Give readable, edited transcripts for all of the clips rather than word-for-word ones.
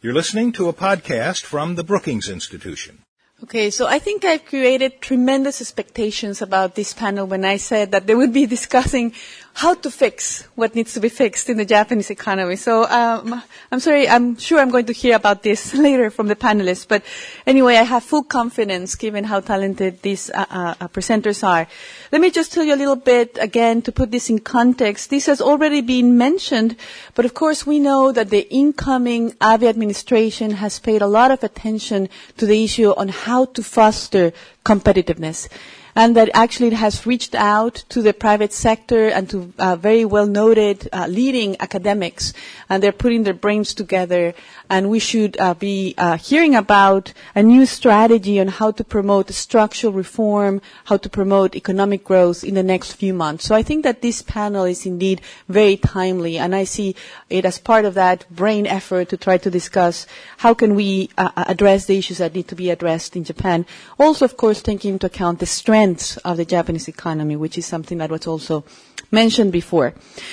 You're listening to a podcast from the Brookings Institution. Okay, so I think I've created tremendous expectations about this panel when I said that they would be discussing how to fix what needs to be fixed in the Japanese economy. So I'm sorry, I'm sure I'm going to hear about this later from the panelists. But anyway, I have full confidence given how talented these presenters are. Let me just tell you a little bit, again, to put this in context. This has already been mentioned, but of course we know that the incoming Abe administration has paid a lot of attention to the issue on how to foster competitiveness. And that actually it has reached out to the private sector and to very well-noted leading academics, and they're putting their brains together. And we should be hearing about a new strategy on how to promote structural reform, how to promote economic growth in the next few months. So I think that this panel is indeed very timely, and I see it as part of that brain effort to try to discuss how can we address the issues that need to be addressed in Japan. Also, of course, taking into account the strengths of the Japanese economy, which is something that was also mentioned before.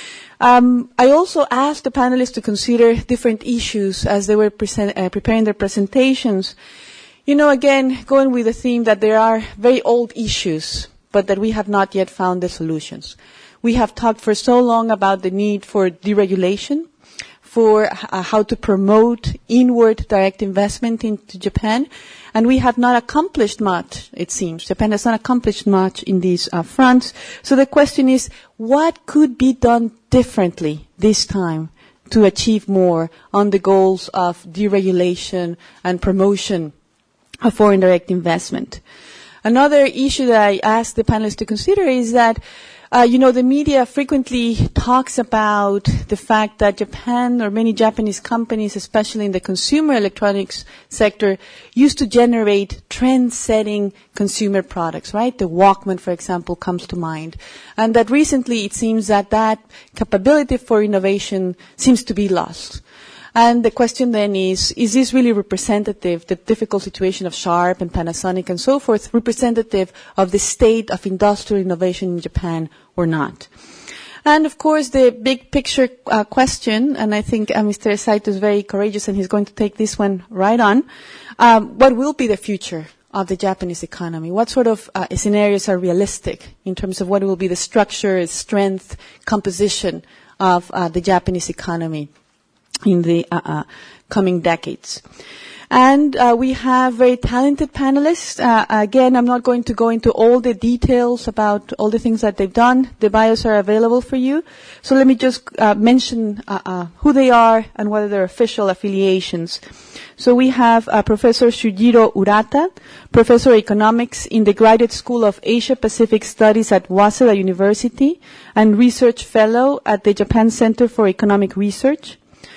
I also asked the panelists to consider different issues as they were preparing their presentations. You know, again, going with the theme that there are very old issues, but that we have not yet found the solutions. We have talked for so long about the need for deregulation, for how to promote inward direct investment into Japan. And we have not accomplished much, it seems. Japan has not accomplished much in these fronts. So the question is, what could be done differently this time to achieve more on the goals of deregulation and promotion of foreign direct investment? Another issue that I asked the panelists to consider is that the media frequently talks about the fact that Japan or many Japanese companies, especially in the consumer electronics sector, used to generate trend-setting consumer products, right? The Walkman, for example, comes to mind. And that recently it seems that capability for innovation seems to be lost. And the question then is this really representative, the difficult situation of Sharp and Panasonic and so forth, representative of the state of industrial innovation in Japan or not? And of course, the big picture question, and I think Mr. Saito is very courageous and he's going to take this one right on. What will be the future of the Japanese economy? What sort of scenarios are realistic in terms of what will be the structure, strength, composition of the Japanese economy in the coming decades? And we have very talented panelists. Again, I'm not going to go into all the details about all the things that they've done. The bios are available for you. So let me just mention who they are and what are their official affiliations. So we have Professor Shujiro Urata, Professor of Economics in the Graduate School of Asia-Pacific Studies at Waseda University and Research Fellow at the Japan Center for Economic Research.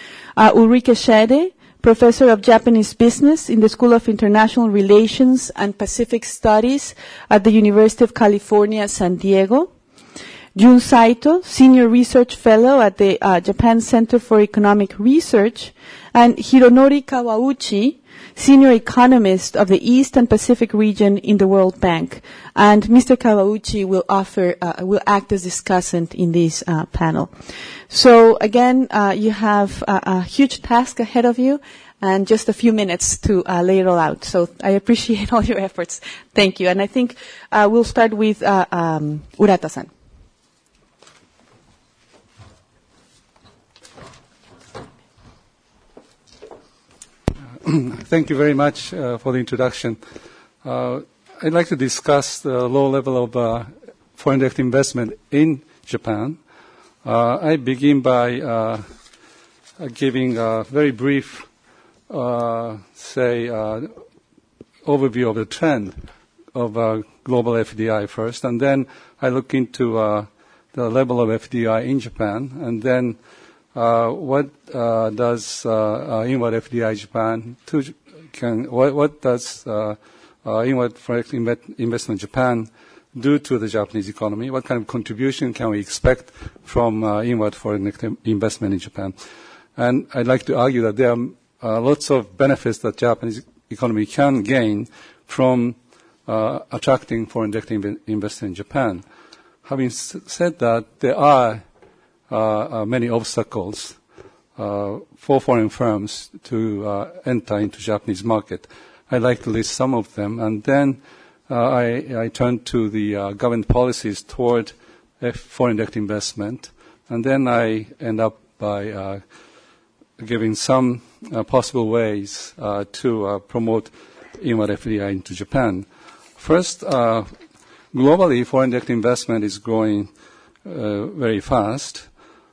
Ulrike Schede, Professor of Japanese Business in the School of International Relations and Pacific Studies at the University of California, San Diego. Jun Saito, Senior Research Fellow at the Japan Center for Economic Research. And Hironori Kawauchi, Senior Economist of the East and Pacific Region in the World Bank. And Mr. Kawauchi will act as discussant in this panel. So again, you have a huge task ahead of you and just a few minutes to lay it all out. So I appreciate all your efforts. Thank you. And I think we'll start with Urata-san. Thank you very much for the introduction. I'd like to discuss the low level of foreign direct investment in Japan. I begin by giving a very brief, overview of the trend of global FDI first, and then I look into the level of FDI in Japan, and then what does inward FDI Japan what does inward foreign investment Japan do to the Japanese economy? What kind of contribution can we expect from inward foreign investment in Japan? And I'd like to argue that there are lots of benefits that Japanese economy can gain from attracting foreign direct investment in Japan. Having said that, there are many obstacles for foreign firms to enter into Japanese market. I'd like to list some of them, and then I turn to the government policies toward foreign direct investment, and then I end up by giving some possible ways to promote inward FDI into Japan. First, globally, foreign direct investment is growing very fast.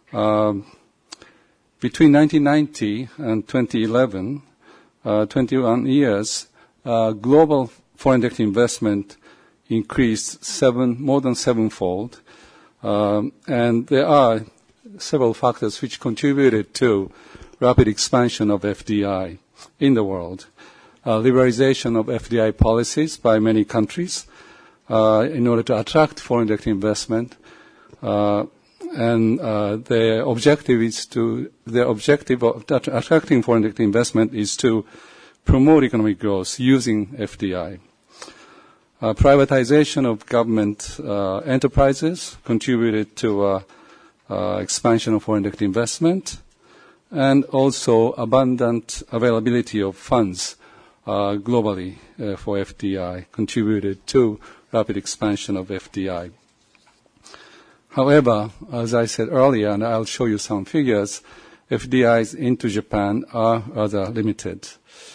Between 1990 and 2011, 21 years, global foreign direct investment increased more than sevenfold. And there are several factors which contributed to rapid expansion of FDI in the world. Liberalization of FDI policies by many countries in order to attract foreign direct investment. And their objective of attracting foreign direct investment is to promote economic growth using FDI. Privatization of government enterprises contributed to expansion of foreign direct investment, and also abundant availability of funds globally for FDI contributed to rapid expansion of FDI. However, as I said earlier, and I'll show you some figures, FDIs into Japan are rather limited.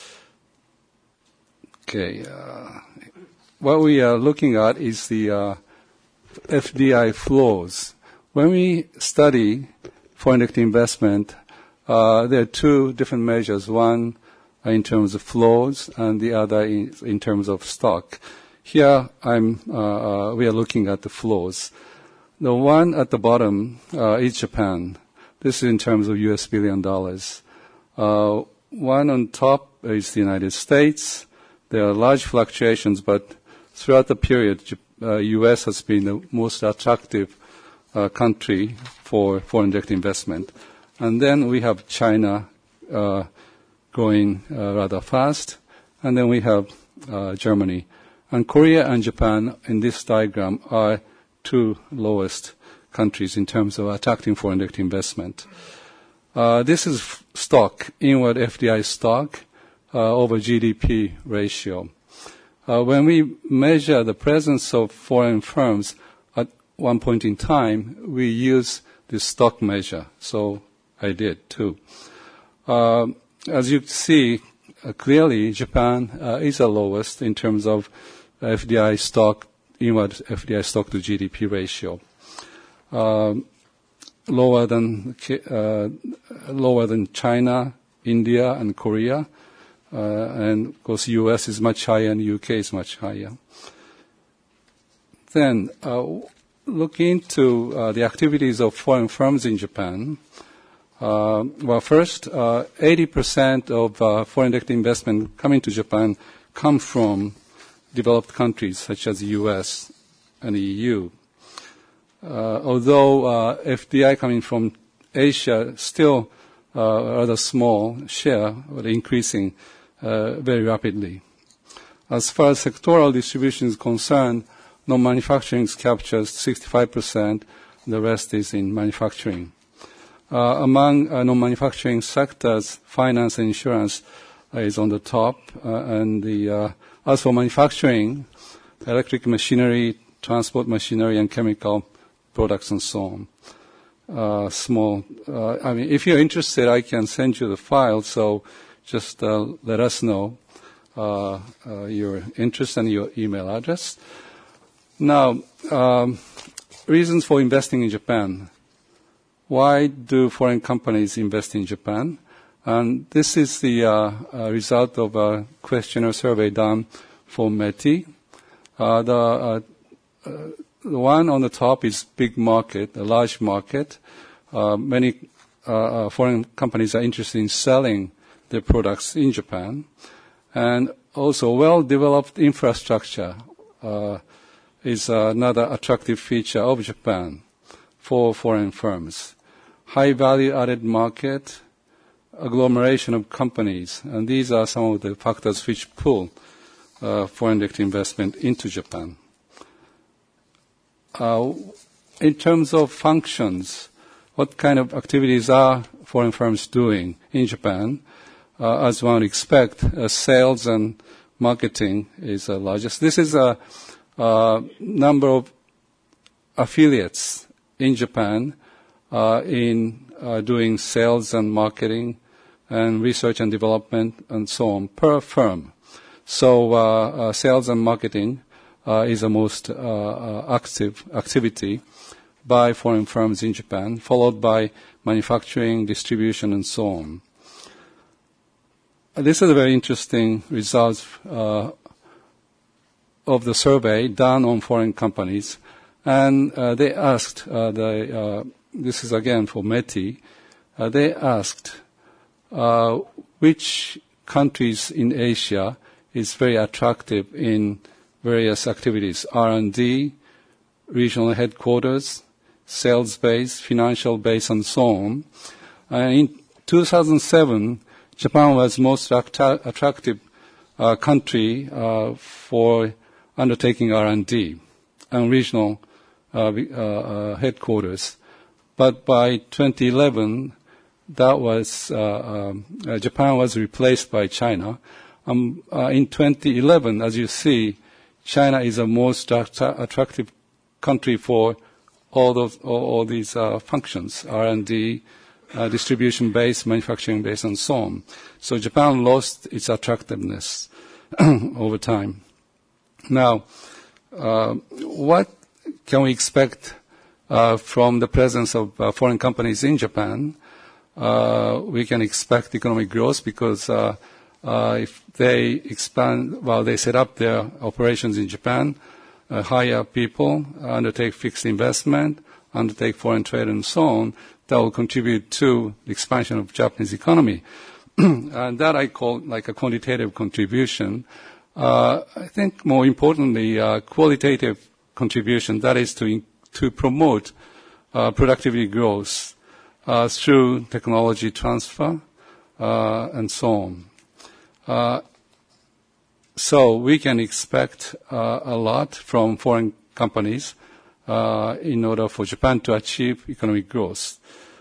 Okay. What we are looking at is the FDI flows. When we study foreign direct investment, there are two different measures. One in terms of flows, and the other in terms of stock. Here, we are looking at the flows. The one at the bottom is Japan. This is in terms of US $1 billion. One on top is the United States. There are large fluctuations, but throughout the period, US has been the most attractive country for foreign direct investment. And then we have China growing rather fast, and then we have Germany. And Korea and Japan in this diagram are two lowest countries in terms of attracting foreign direct investment. This is stock, inward FDI stock over GDP ratio. When we measure the presence of foreign firms at one point in time, we use this stock measure. So I did too. As you see clearly, Japan is the lowest in terms of FDI stock, inward FDI stock to GDP ratio. Lower than China, India, and Korea. And of course, US is much higher and UK is much higher. Then, look into the activities of foreign firms in Japan. Well, first, 80% of foreign direct investment coming to Japan come from developed countries such as the US and the EU. Although FDI coming from Asia still rather small share, but increasing very rapidly. As far as sectoral distribution is concerned, non-manufacturing captures 65%, the rest is in manufacturing. Among non-manufacturing sectors, finance and insurance is on the top, and as for manufacturing, electric machinery, transport machinery, and chemical products and so on. Small. If you're interested, I can send you the file, so just let us know your interest and your email address. Now, reasons for investing in Japan. Why do foreign companies invest in Japan? And this is the result of a questionnaire survey done for METI. The one on the top is big market, a large market. Many foreign companies are interested in selling their products in Japan. And also well-developed infrastructure is another attractive feature of Japan for foreign firms. High value-added market, agglomeration of companies, and these are some of the factors which pull foreign direct investment into Japan. In terms of functions, what kind of activities are foreign firms doing in Japan? As one would expect, sales and marketing is the largest. This is a number of affiliates in Japan in doing sales and marketing and research and development and so on per firm. So sales and marketing is the most active activity by foreign firms in Japan, followed by manufacturing, distribution, and so on. This is a very interesting result of the survey done on foreign companies. And they asked, this is again for METI, they asked which countries in Asia is very attractive in various activities, R&D, regional headquarters, sales base, financial base, and so on. In 2007, Japan was most attractive country for undertaking R&D and regional headquarters. But by 2011, that was Japan was replaced by China. In 2011, as you see, China is the most attractive country for all these functions, R&D, distribution base, manufacturing base, and so on. So Japan lost its attractiveness over time. Now, what can we expect from the presence of foreign companies in Japan? We can expect economic growth because if they expand, they set up their operations in Japan, hire people, undertake fixed investment, undertake foreign trade, and so on, that will contribute to the expansion of Japanese economy. And that I call like a quantitative contribution. I think more importantly, qualitative contribution, that is to promote productivity growth through technology transfer and so on. So we can expect a lot from foreign companies in order for Japan to achieve economic growth.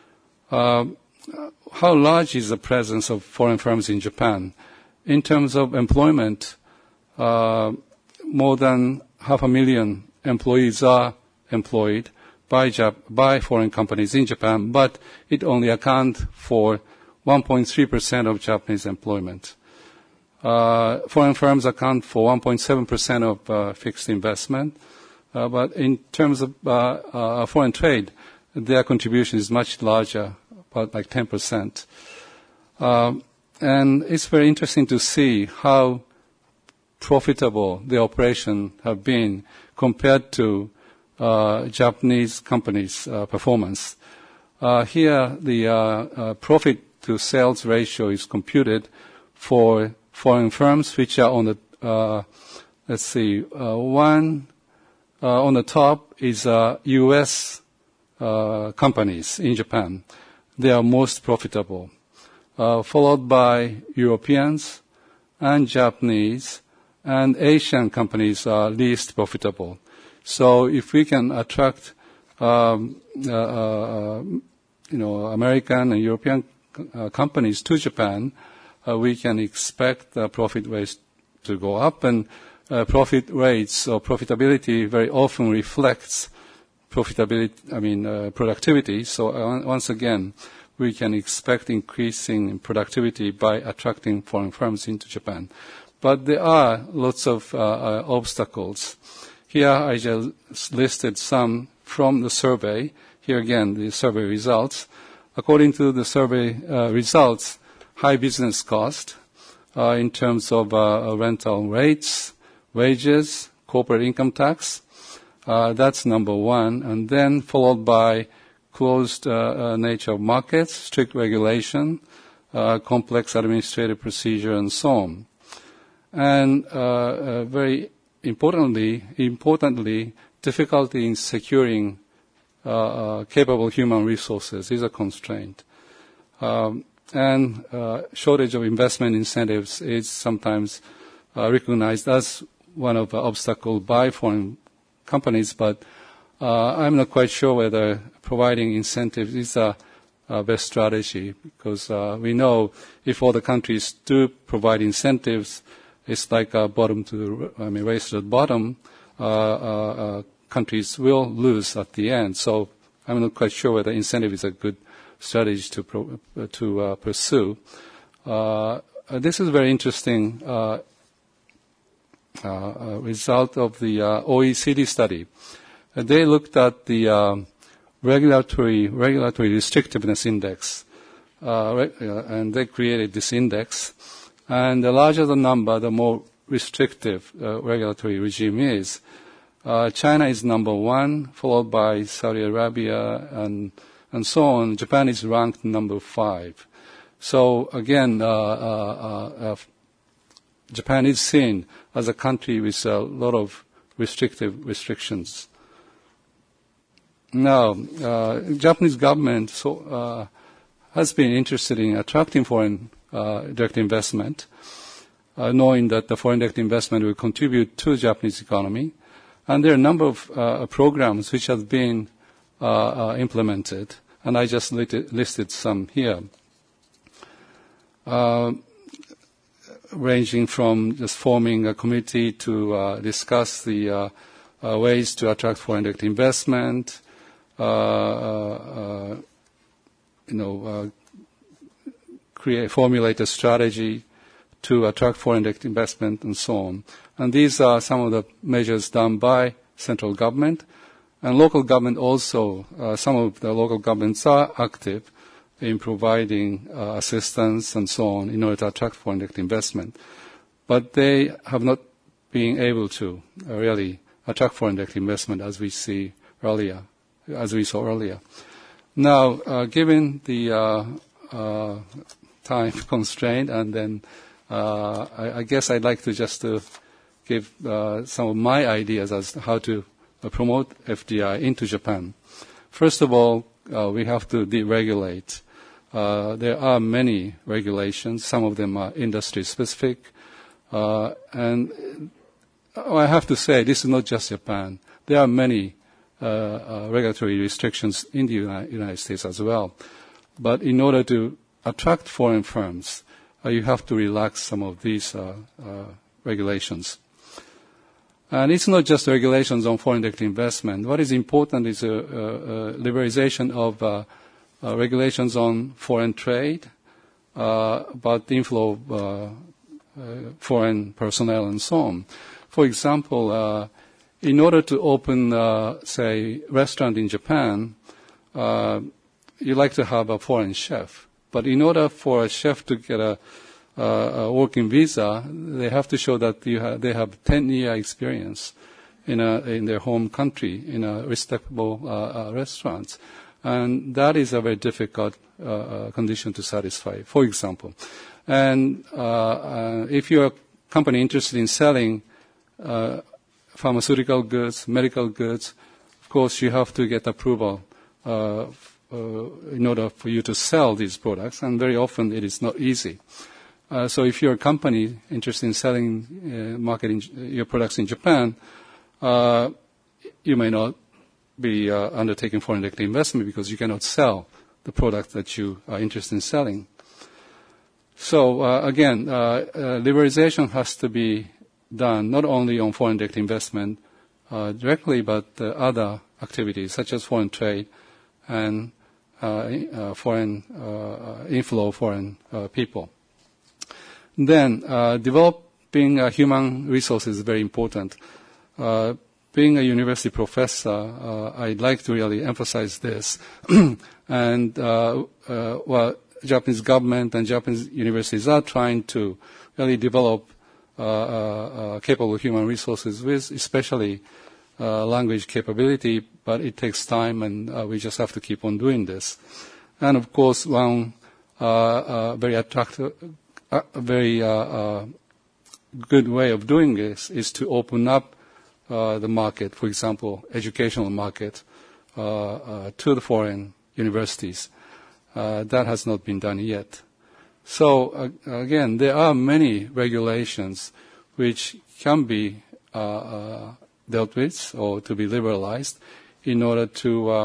How large is the presence of foreign firms in Japan? In terms of employment, more than 500,000 employees are employed by foreign companies in Japan, but it only accounts for 1.3% of Japanese employment. Foreign firms account for 1.7% of fixed investment, but in terms of foreign trade, their contribution is much larger, about like 10%. And it's very interesting to see how profitable the operation have been compared to Japanese companies' performance. Here, the profit to sales ratio is computed for foreign firms, which are on the one on the top is U.S. companies in Japan. They are most profitable, followed by Europeans and Japanese, and Asian companies are least profitable. So if we can attract, American and European companies to Japan, we can productivity very often reflects productivity. So once again, we can expect increasing productivity by attracting foreign firms into Japan. But there are lots of obstacles. Here I just listed some from the survey. Here again, the survey results. According to the survey results, high business cost in terms of rental rates, wages, corporate income tax. That's number one. And then followed by closed nature of markets, strict regulation, complex administrative procedure, and so on. And very importantly, difficulty in securing capable human resources is a constraint. And shortage of investment incentives is sometimes recognized as one of the obstacles by foreign companies, but I'm not quite sure whether providing incentives is a best strategy, because we know if all the countries do provide incentives, it's like a race to the bottom. Countries will lose at the end. So I'm not quite sure whether incentive is a good strategy to pursue. This is a very interesting result of the OECD study. They looked at the regulatory restrictiveness index, and they created this index. And the larger the number, the more restrictive regulatory regime is. China is number 1, followed by Saudi Arabia and so on. Japan is ranked number 5. So again, Japan is seen as a country with a lot of restrictions. Now, Japanese government has been interested in attracting foreign direct investment, knowing that the foreign direct investment will contribute to the Japanese economy. And there are a number of programs which have been implemented, and I just listed some here, ranging from just forming a committee to discuss the ways to attract foreign direct investment, formulate a strategy to attract foreign direct investment, and so on. And these are some of the measures done by central government. And local government also, some of the local governments are active in providing assistance and so on in order to attract foreign direct investment. But they have not been able to really attract foreign direct investment as we saw earlier. Now, given the time constraint, and then I guess I'd like to just give some of my ideas as to how to promote FDI into Japan. First of all, we have to deregulate. There are many regulations. Some of them are industry-specific. And I have to say, this is not just Japan. There are many regulatory restrictions in the United States as well. But in order to attract foreign firms, you have to relax some of these regulations. And it's not just regulations on foreign direct investment. What is important is liberalization of regulations on foreign trade, about the inflow of foreign personnel and so on. For example, in order to open, say, restaurant in Japan, you like to have a foreign chef. But in order for a chef to get a working visa, they have to show that they have 10-year experience in their home country in a respectable restaurant. And that is a very difficult condition to satisfy, for example. And if you're a company interested in selling pharmaceutical goods, medical goods, of course you have to get approval in order for you to sell these products, and very often it is not easy. So if you're a company interested in selling, marketing your products in Japan, you may not be undertaking foreign direct investment because you cannot sell the product that you are interested in selling. So again, liberalization has to be done not only on foreign direct investment directly, but other activities such as foreign trade and foreign inflow of foreign people. Then developing human resources is very important. Being a university professor, I'd like to really emphasize this. And Japanese government and Japanese universities are trying to really develop capable human resources with especially language capability, but it takes time, and we just have to keep on doing this. And of course, one very attractive, very good way of doing this is to open up the market, for example, educational market, to the foreign universities. That has not been done yet. So again, there are many regulations which can be dealt with or to be liberalized in order to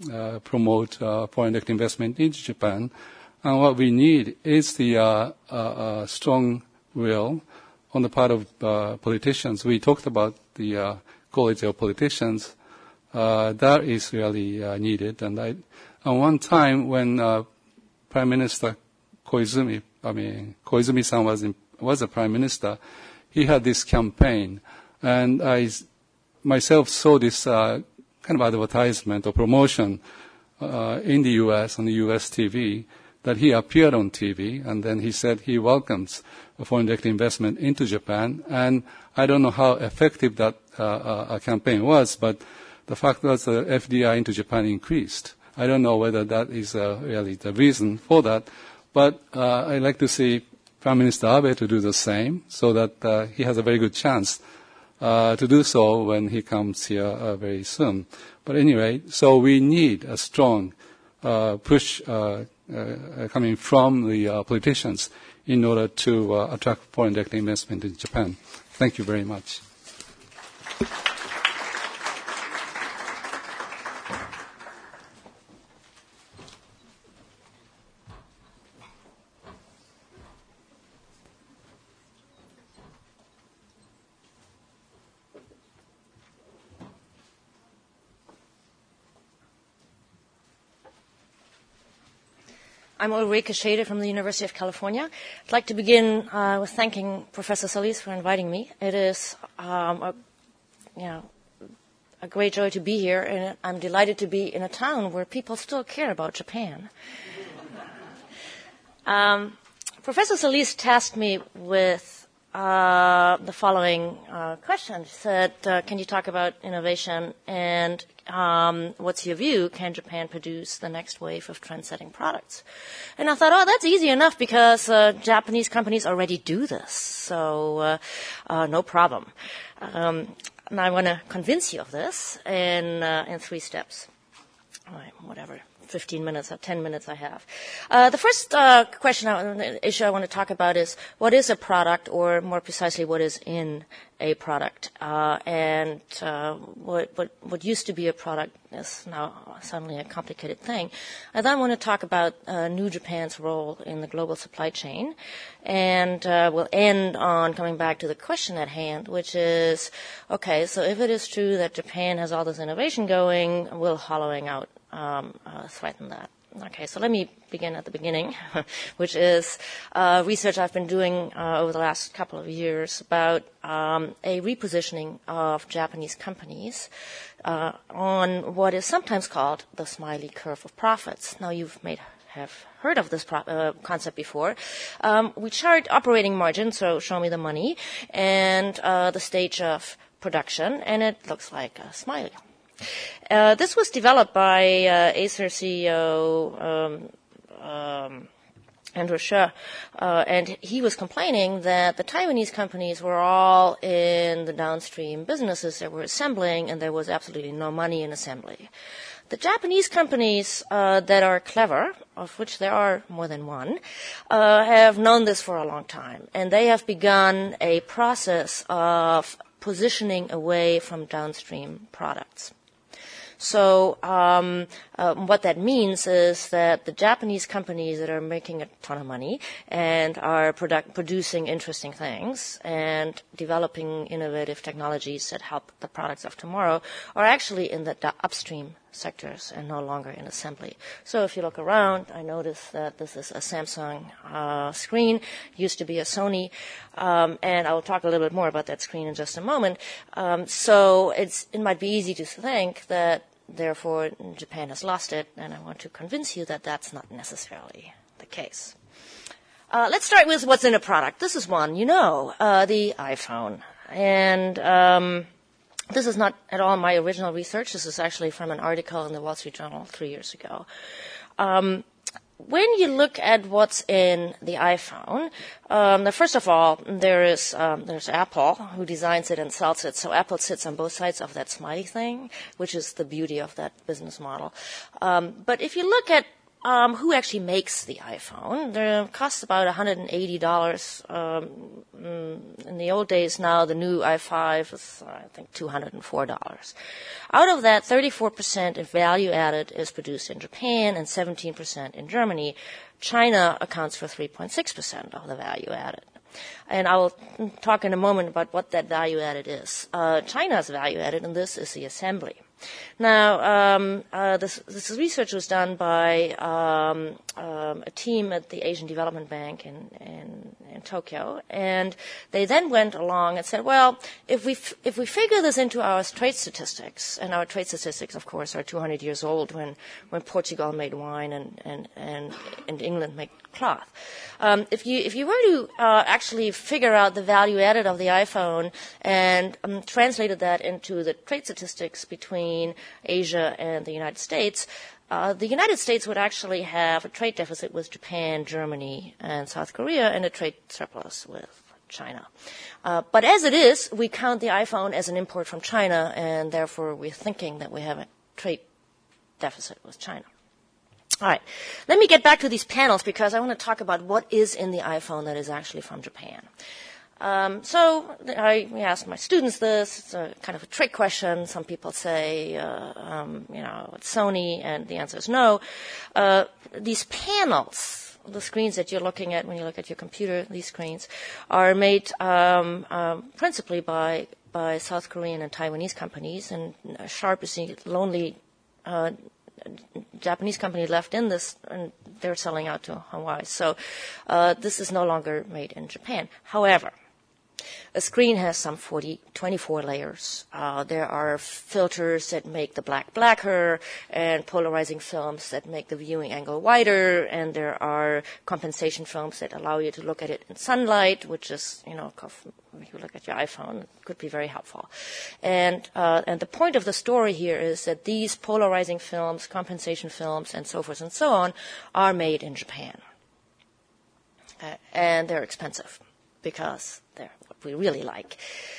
promote foreign direct investment into Japan. And what we need is the strong will on the part of politicians. We talked about the quality of politicians. That is really needed. And one time when Prime Minister Koizumi-san was a Prime Minister, he had this campaign. And I myself saw this kind of advertisement or promotion in the U.S., on the U.S. TV, that he appeared on TV, and then he said he welcomes foreign direct investment into Japan. And I don't know how effective that campaign was, but the fact was the FDI into Japan increased. I don't know whether that is really the reason for that, but I'd like to see Prime Minister Abe to do the same, so that he has a very good chance to do so when he comes here very soon. But anyway, so we need a strong push coming from the politicians in order to attract foreign direct investment in Japan. Thank you very much. I'm Ulrike Schede from the University of California. I'd like to begin with thanking Professor Solis for inviting me. It is a great joy to be here, and I'm delighted to be in a town where people still care about Japan. Professor Solis tasked me with the following question. She said, can you talk about innovation, and what's your view? Can Japan produce the next wave of trend-setting products? And I thought, that's easy enough because Japanese companies already do this, so no problem. And I want to convince you of this in 3 steps. All right, whatever. 15 minutes or 10 minutes I have. The first issue I want to talk about is what is a product, or more precisely, what is in a product. And what used to be a product is now suddenly a complicated thing. I then want to talk about New Japan's role in the global supply chain. And we'll end on coming back to the question at hand, which is, okay, so if it is true that Japan has all this innovation going, will hollowing out threaten that? Okay, so let me begin at the beginning, which is research I've been doing over the last couple of years about a repositioning of Japanese companies on what is sometimes called the smiley curve of profits. Now, have heard of this concept before. We chart operating margin, so show me the money, and the stage of production, and it looks like a smiley. This was developed by Acer CEO Andrew Sheh, and he was complaining that the Taiwanese companies were all in the downstream businesses that were assembling, and there was absolutely no money in assembly. The Japanese companies that are clever, of which there are more than one, have known this for a long time, and they have begun a process of positioning away from downstream products. So what that means is that the Japanese companies that are making a ton of money and are producing interesting things and developing innovative technologies that help the products of tomorrow are actually in the upstream sectors and no longer in assembly. So if you look around, I notice that this is a Samsung screen, used to be a Sony, and I will talk a little bit more about that screen in just a moment. So it might be easy to think that therefore Japan has lost it, and I want to convince you that that's not necessarily the case. Let's start with what's in a product. This is one, the iPhone. And this is not at all my original research. This is actually from an article in the Wall Street Journal 3 years ago. When you look at what's in the iPhone, first of all, there's Apple, who designs it and sells it. So Apple sits on both sides of that smiley thing, which is the beauty of that business model. But if you look at who actually makes the iPhone. It costs about $180. In the old days now, the new i5 is, I think, $204. Out of that, 34% of value added is produced in Japan and 17% in Germany. China accounts for 3.6% of the value added. And I will talk in a moment about what that value added is. China's value added in this is the assembly. Now, this research was done by a team at the Asian Development Bank in Tokyo, and they then went along and said, well, if we figure this into our trade statistics, and our trade statistics, of course, are 200 years old when Portugal made wine and England made cloth. If you were to actually figure out the value added of the iPhone and translated that into the trade statistics between Asia and the United States, the United States would actually have a trade deficit with Japan, Germany, and South Korea, and a trade surplus with China. But as it is, we count the iPhone as an import from China, and therefore we're thinking that we have a trade deficit with China. All right. Let me get back to these panels because I want to talk about what is in the iPhone that is actually from Japan. So I asked my students this. It's a kind of a trick question. Some people say, it's Sony, and the answer is no. These panels, the screens that you're looking at when you look at your computer, these screens, are made principally by South Korean and Taiwanese companies, and Sharp is the lonely Japanese company left in this, and they're selling out to Hawaii. So this is no longer made in Japan. However, a screen has some 24 layers. There are filters that make the black blacker and polarizing films that make the viewing angle wider, and there are compensation films that allow you to look at it in sunlight, which is, if you look at your iPhone, it could be very helpful. And the point of the story here is that these polarizing films, compensation films, and so forth and so on are made in Japan. And they're expensive because they're what we really like.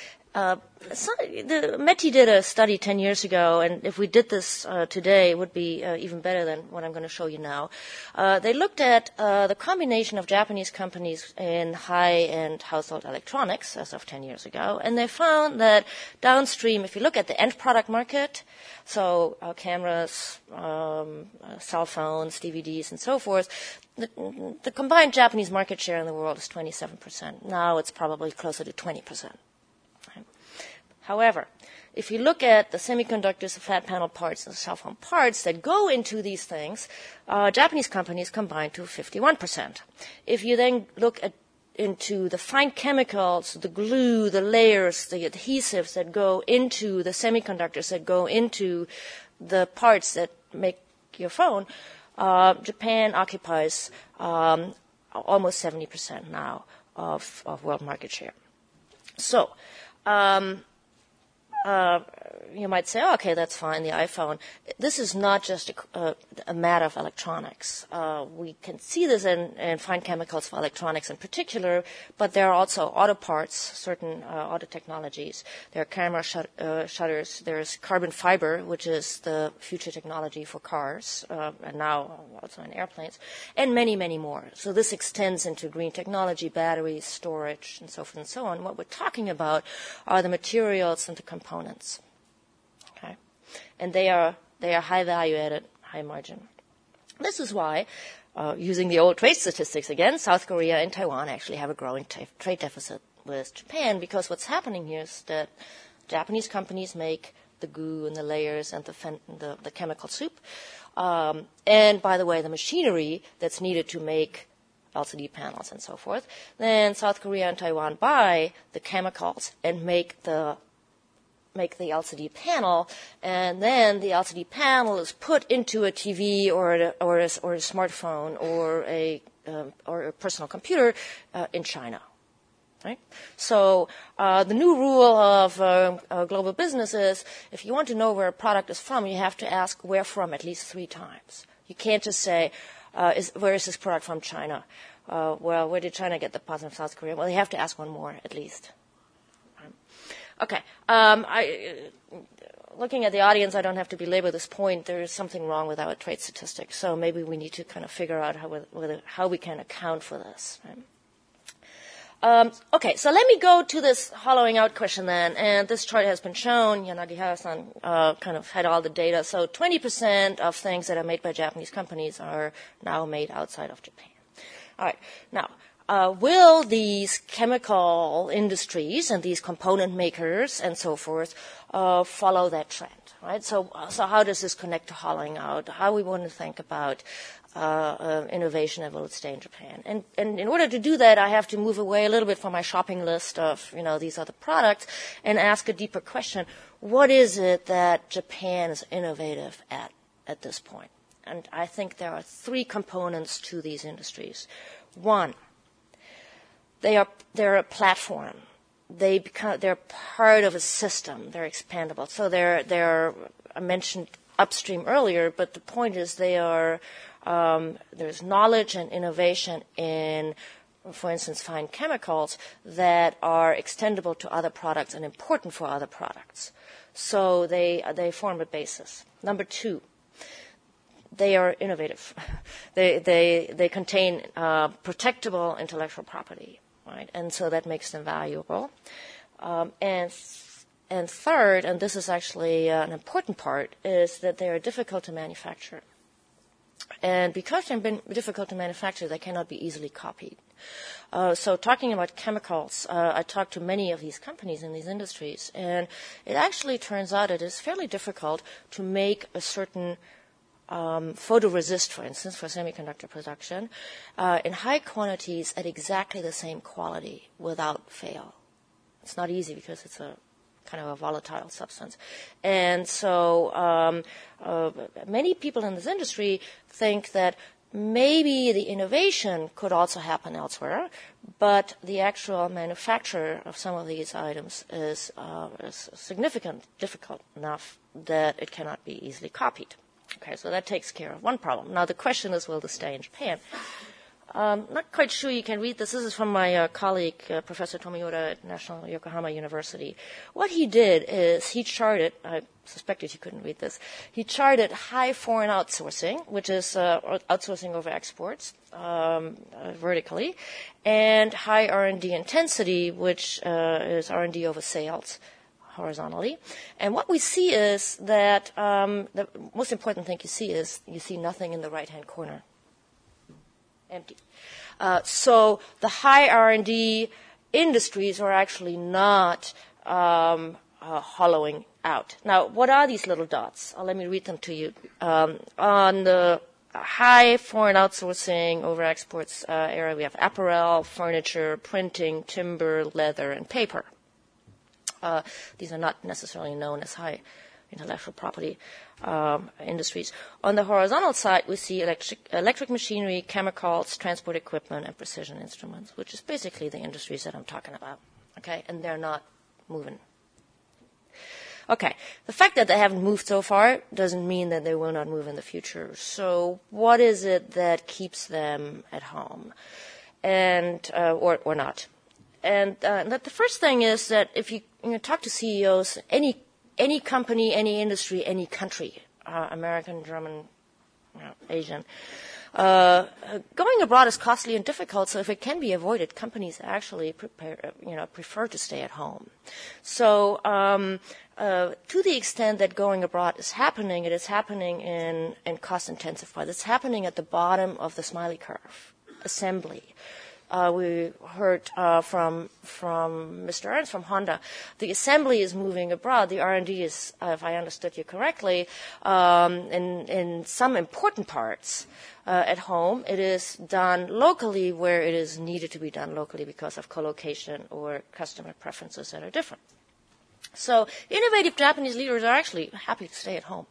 METI did a study 10 years ago, and if we did this today, it would be even better than what I'm going to show you now. They looked at the combination of Japanese companies in high-end household electronics as of 10 years ago, and they found that downstream, if you look at the end product market, so cameras, cell phones, DVDs, and so forth, the combined Japanese market share in the world is 27%. Now it's probably closer to 20%. However, if you look at the semiconductors, the flat panel parts, and the cell phone parts that go into these things, Japanese companies combine to 51%. If you then look into the fine chemicals, the glue, the layers, the adhesives that go into the semiconductors that go into the parts that make your phone, Japan occupies almost 70% now of world market share. So, you might say, okay, that's fine, the iPhone. This is not just a matter of electronics. We can see this in fine chemicals for electronics in particular, but there are also auto parts, certain auto technologies. There are camera shutters. There's carbon fiber, which is the future technology for cars, and now also in airplanes, and many, many more. So this extends into green technology, batteries, storage, and so forth and so on. What we're talking about are the materials and the components. Okay, and they are high value added, high margin. This is why, using the old trade statistics again, South Korea and Taiwan actually have a growing trade deficit with Japan, because what's happening here is that Japanese companies make the glue and the layers and the chemical soup, and by the way, the machinery that's needed to make LCD panels and so forth. Then South Korea and Taiwan buy the chemicals and make the LCD panel, and then the LCD panel is put into a TV or a smartphone or a personal computer in China. Right? So the new rule of global business is, if you want to know where a product is from, you have to ask where from at least 3 times. You can't just say, where is this product from? China. Well, where did China get the parts from? South Korea? Well, you have to ask one more at least. Okay. looking at the audience, I don't have to belabor this point. There is something wrong with our trade statistics. So maybe we need to kind of figure out how we can account for this. Right? Okay, so let me go to this hollowing out question then. And this chart has been shown. Yanagihara-san kind of had all the data. So 20% of things that are made by Japanese companies are now made outside of Japan. All right. Now, will these chemical industries and these component makers and so forth follow that trend? Right. So how does this connect to hollowing out? How we want to think about innovation that will stay in Japan? And in order to do that, I have to move away a little bit from my shopping list of these other products and ask a deeper question: what is it that Japan is innovative at this point? And I think there are three components to these industries. One, they're a platform. They're part of a system. They're expandable. So I mentioned upstream earlier, but the point is there's knowledge and innovation in, for instance, fine chemicals that are extendable to other products and important for other products. So they form a basis. Number two, they are innovative. They contain protectable intellectual property, right? And so that makes them valuable. And third, and this is actually an important part, is that they are difficult to manufacture. And because they've been difficult to manufacture, they cannot be easily copied. So talking about chemicals, I talked to many of these companies in these industries, and it actually turns out it is fairly difficult to make a certain photoresist, for instance, for semiconductor production, in high quantities at exactly the same quality without fail. It's not easy because it's a kind of a volatile substance. And so many people in this industry think that maybe the innovation could also happen elsewhere, but the actual manufacture of some of these items is significant, difficult enough that it cannot be easily copied. Okay, so that takes care of one problem. Now the question is, will this stay in Japan? Not quite sure you can read this. This is from my colleague, Professor Tomiura at National Yokohama University. What he did is he charted, I suspected you couldn't read this, he charted high foreign outsourcing, which is outsourcing over exports vertically, and high R&D intensity, which is R&D over sales horizontally. And what we see is that the most important thing you see nothing in the right-hand corner. Empty. So the high R&D industries are actually not hollowing out. Now, what are these little dots? Let me read them to you. On the high foreign outsourcing over exports area, we have apparel, furniture, printing, timber, leather, and paper. These are not necessarily known as high intellectual property industries. On the horizontal side, we see electric machinery, chemicals, transport equipment, and precision instruments, which is basically the industries that I'm talking about. Okay, and they're not moving. Okay, the fact that they haven't moved so far doesn't mean that they will not move in the future. So what is it that keeps them at home, and or not? And the first thing is that if you talk to CEOs, any company, any industry, any country, American, German, Asian, going abroad is costly and difficult. So if it can be avoided, companies actually prefer to stay at home. So to the extent that going abroad is happening, it is happening in cost-intensive parts. It's happening at the bottom of the smiley curve, assembly. We heard from Mr. Ernst from Honda. The assembly is moving abroad. The R&D is, if I understood you correctly, in some important parts at home. It is done locally where it is needed to be done locally because of co-location or customer preferences that are different. So innovative Japanese leaders are actually happy to stay at home.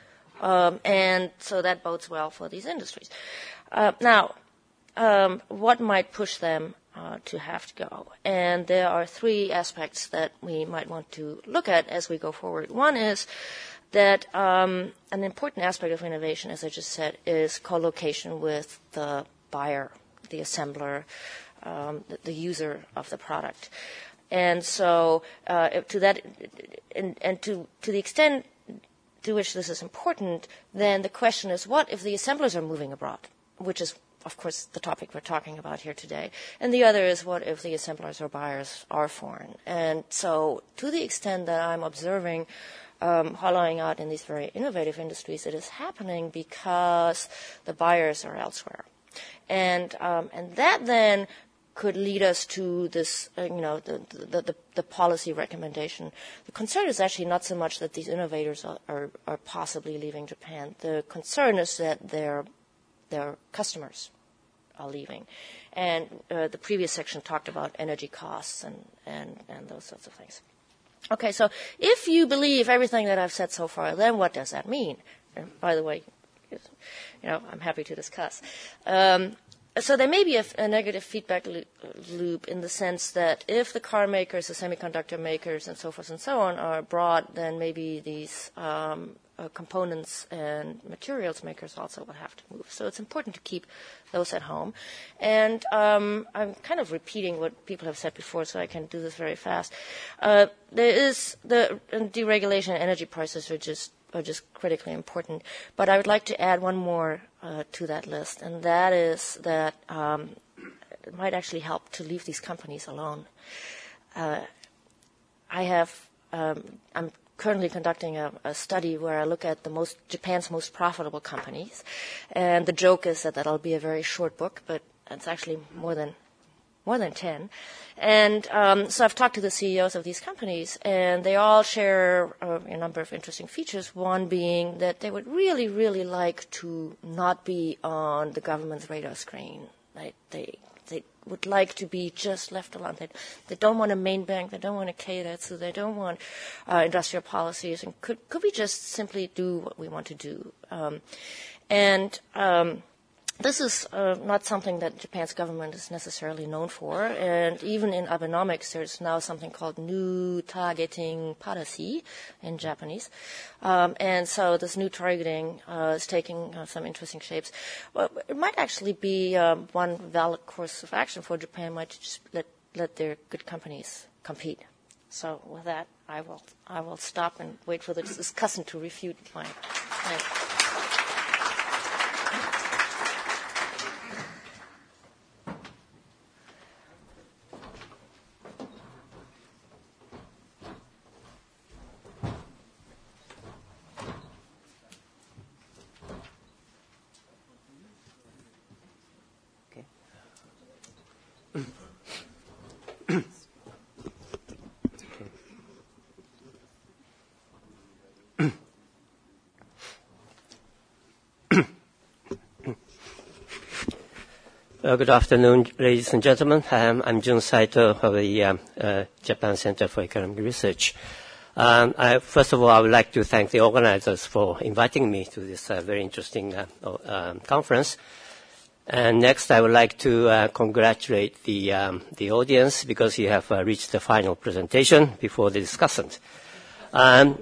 And so that bodes well for these industries. Now, what might push them to have to go? And there are three aspects that we might want to look at as we go forward. One is that an important aspect of innovation, as I just said, is co-location with the buyer, the assembler, the user of the product. And so to that, and to the extent to which this is important, then the question is, what if the assemblers are moving abroad, which is, of course, the topic we're talking about here today. And the other is, what if the assemblers or buyers are foreign? And so to the extent that I'm observing hollowing out in these very innovative industries, it is happening because the buyers are elsewhere. And that then could lead us to this, the policy recommendation. The concern is actually not so much that these innovators are possibly leaving Japan. The concern is that their customers are leaving. And the previous section talked about energy costs and those sorts of things. Okay, so if you believe everything that I've said so far, then what does that mean? And by the way, I'm happy to discuss. So there may be a negative feedback loop in the sense that if the car makers, the semiconductor makers, and so forth and so on are abroad, then maybe these components and materials makers also will have to move. So it's important to keep those at home. And I'm kind of repeating what people have said before, so I can do this very fast. There is the deregulation and energy prices are just critically important. But I would like to add one more to that list, and that is that it might actually help to leave these companies alone. I'm currently conducting a study where I look at Japan's most profitable companies, and the joke is that that'll be a very short book, but it's actually more than 10. And so I've talked to the CEOs of these companies, and they all share a number of interesting features, one being that they would really, really like to not be on the government's radar screen. They would like to be just left alone. They don't want a main bank. They don't want a keiretsu. They don't want industrial policies. And could we just simply do what we want to do? This is not something that Japan's government is necessarily known for, and even in Abenomics, there's now something called new targeting policy in Japanese, and so this new targeting is taking some interesting shapes. Well, it might actually be one valid course of action for Japan, might just let their good companies compete. So with that, I will stop and wait for the discussant to refute my claim. Good afternoon, ladies and gentlemen. I'm Jun Saito of the Japan Center for Economic Research. First of all, I would like to thank the organizers for inviting me to this very interesting conference. And next, I would like to congratulate the audience because you have reached the final presentation before the discussant. I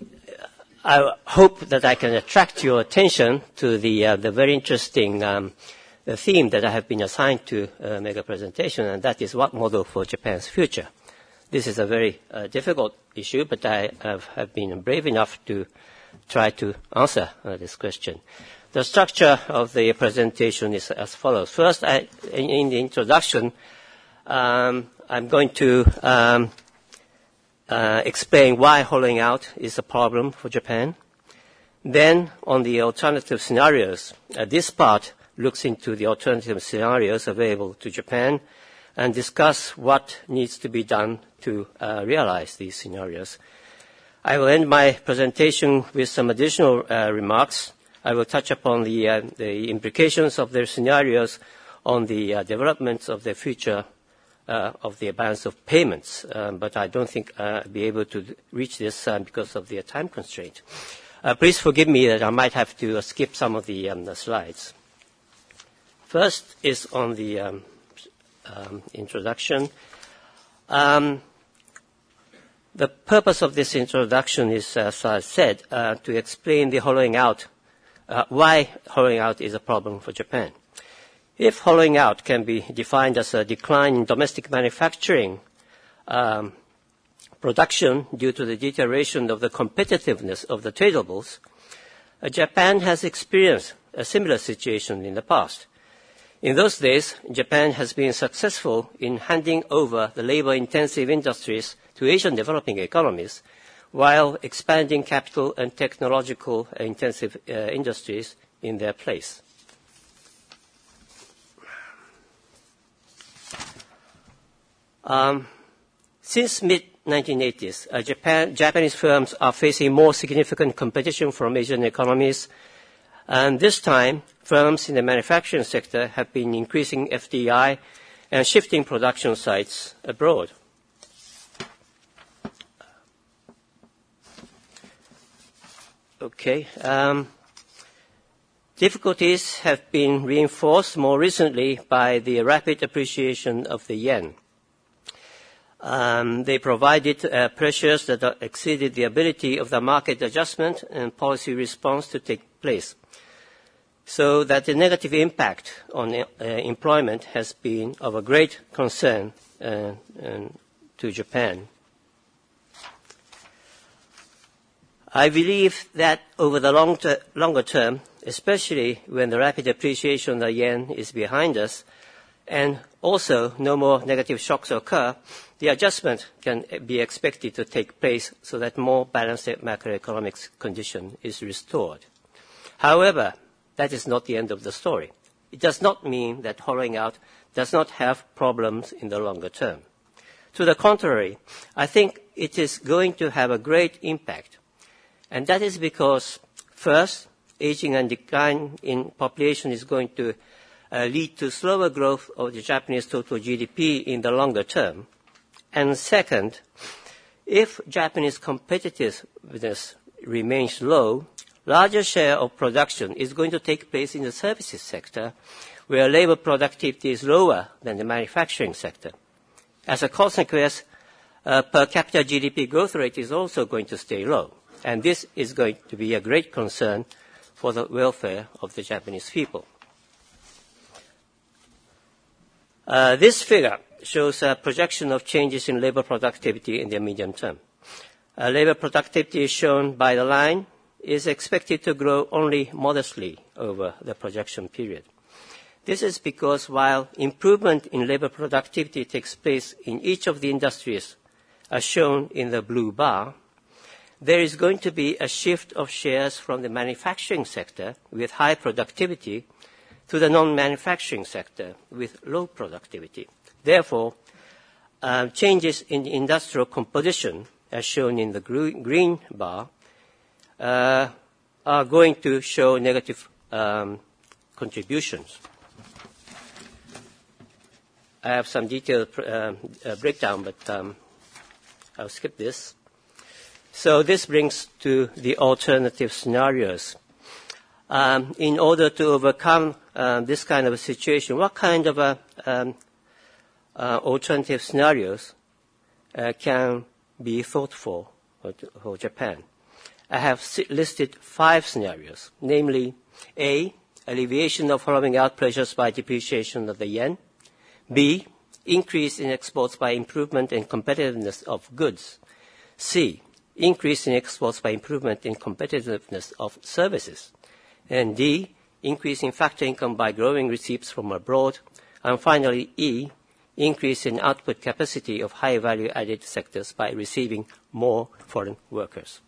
hope that I can attract your attention to the very interesting the theme that I have been assigned to make a presentation, and that is what model for Japan's future. This is a very difficult issue, but I have been brave enough to try to answer this question. The structure of the presentation is as follows. First, in the introduction, I'm going to explain why hollowing out is a problem for Japan. Then, on the alternative scenarios, this part looks into the alternative scenarios available to Japan and discuss what needs to be done to realize these scenarios. I will end my presentation with some additional remarks. I will touch upon the implications of their scenarios on the developments of the future of the balance of payments, but I don't think I'll be able to reach this because of the time constraint. Please forgive me that I might have to skip some of the slides. First is on the introduction. The purpose of this introduction is, as I said, to explain the hollowing out, why hollowing out is a problem for Japan. If hollowing out can be defined as a decline in domestic manufacturing production due to the deterioration of the competitiveness of the tradables, Japan has experienced a similar situation in the past. In those days, Japan has been successful in handing over the labor-intensive industries to Asian developing economies while expanding capital and technological intensive industries in their place. Since mid-1980s, Japanese firms are facing more significant competition from Asian economies, and this time, firms in the manufacturing sector have been increasing FDI and shifting production sites abroad. Okay. Difficulties have been reinforced more recently by the rapid appreciation of the yen. They provided pressures that exceeded the ability of the market adjustment and policy response to take place, so that the negative impact on employment has been of a great concern to Japan. I believe that over the longer term, especially when the rapid appreciation of the yen is behind us, and also no more negative shocks occur, the adjustment can be expected to take place so that more balanced macroeconomic condition is restored. However, that is not the end of the story. It does not mean that hollowing out does not have problems in the longer term. To the contrary, I think it is going to have a great impact. And that is because, first, aging and decline in population is going to lead to slower growth of the Japanese total GDP in the longer term. And second, if Japanese competitiveness remains low, larger share of production is going to take place in the services sector, where labor productivity is lower than the manufacturing sector. As a consequence, per capita GDP growth rate is also going to stay low. And this is going to be a great concern for the welfare of the Japanese people. This figure shows a projection of changes in labor productivity in the medium term. Labor productivity is shown by the line is expected to grow only modestly over the projection period. This is because while improvement in labor productivity takes place in each of the industries as shown in the blue bar, there is going to be a shift of shares from the manufacturing sector with high productivity to the non-manufacturing sector with low productivity. Therefore, changes in industrial composition, as shown in the green bar, are going to show negative contributions. I have some detailed breakdown, but I'll skip this. So this brings to the alternative scenarios. In order to overcome this kind of a situation, what kind of alternative scenarios can be thought for Japan? I have listed 5 scenarios, namely A, alleviation of hollowing out pressures by depreciation of the yen. B, increase in exports by improvement in competitiveness of goods. C, increase in exports by improvement in competitiveness of services. And D, increase in factor income by growing receipts from abroad. And finally, E, increase in output capacity of high value-added sectors by receiving more foreign workers.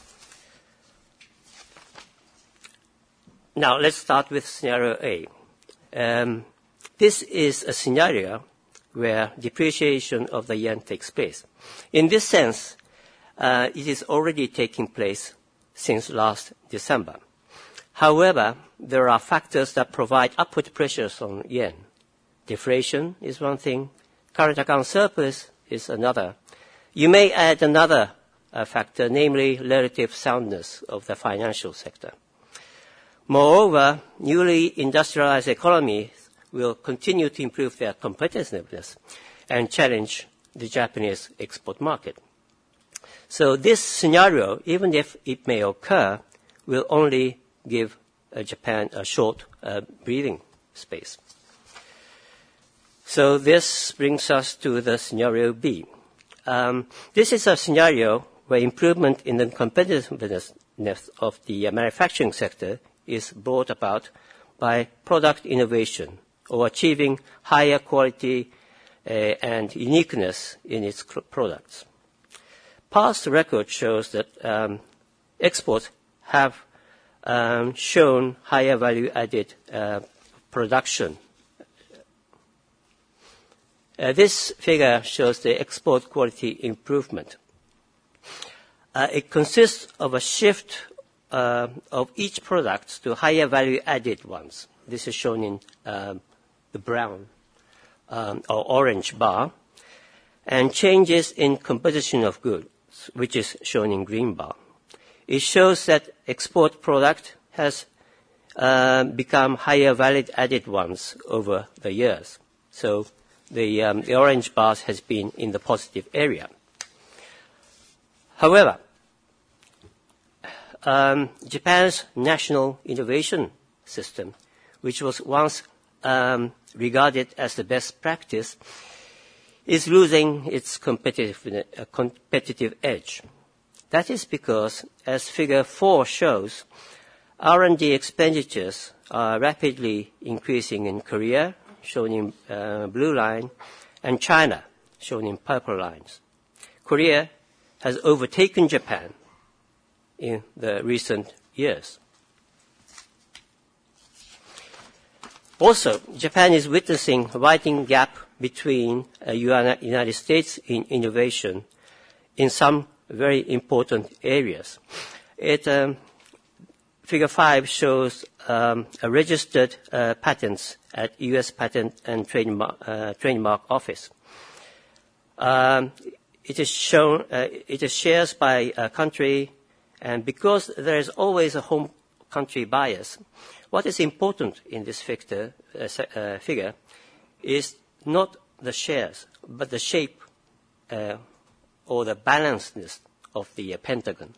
Now, let's start with scenario A. This is a scenario where depreciation of the yen takes place. In this sense, it is already taking place since last December. However, there are factors that provide upward pressures on yen. Deflation is one thing. Current account surplus is another. You may add another factor, namely relative soundness of the financial sector. Moreover, newly industrialized economies will continue to improve their competitiveness and challenge the Japanese export market. So this scenario, even if it may occur, will only give Japan a short breathing space. So this brings us to the scenario B. This is a scenario where improvement in the competitiveness of the manufacturing sector is brought about by product innovation or achieving higher quality and uniqueness in its products. Past record shows that exports have shown higher value-added production. This figure shows the export quality improvement. It consists of a shift of each product to higher value-added ones. This is shown in the brown or orange bar, and changes in composition of goods, which is shown in green bar. It shows that export product has become higher value-added ones over the years. So the orange bars has been in the positive area. However, Japan's national innovation system, which was once regarded as the best practice, is losing its competitive edge. That is because, as Figure 4 shows, R&D expenditures are rapidly increasing in Korea, shown in blue line, and China, shown in purple lines. Korea has overtaken Japan in the recent years. Also, Japan is witnessing a widening gap between United States in innovation in some very important areas. Figure 5 shows a registered patents at U.S. Patent and Trademark Office. It is shown. It is shares by country, and because there is always a home country bias, what is important in this figure is not the shares, but the shape or the balancedness of the pentagon.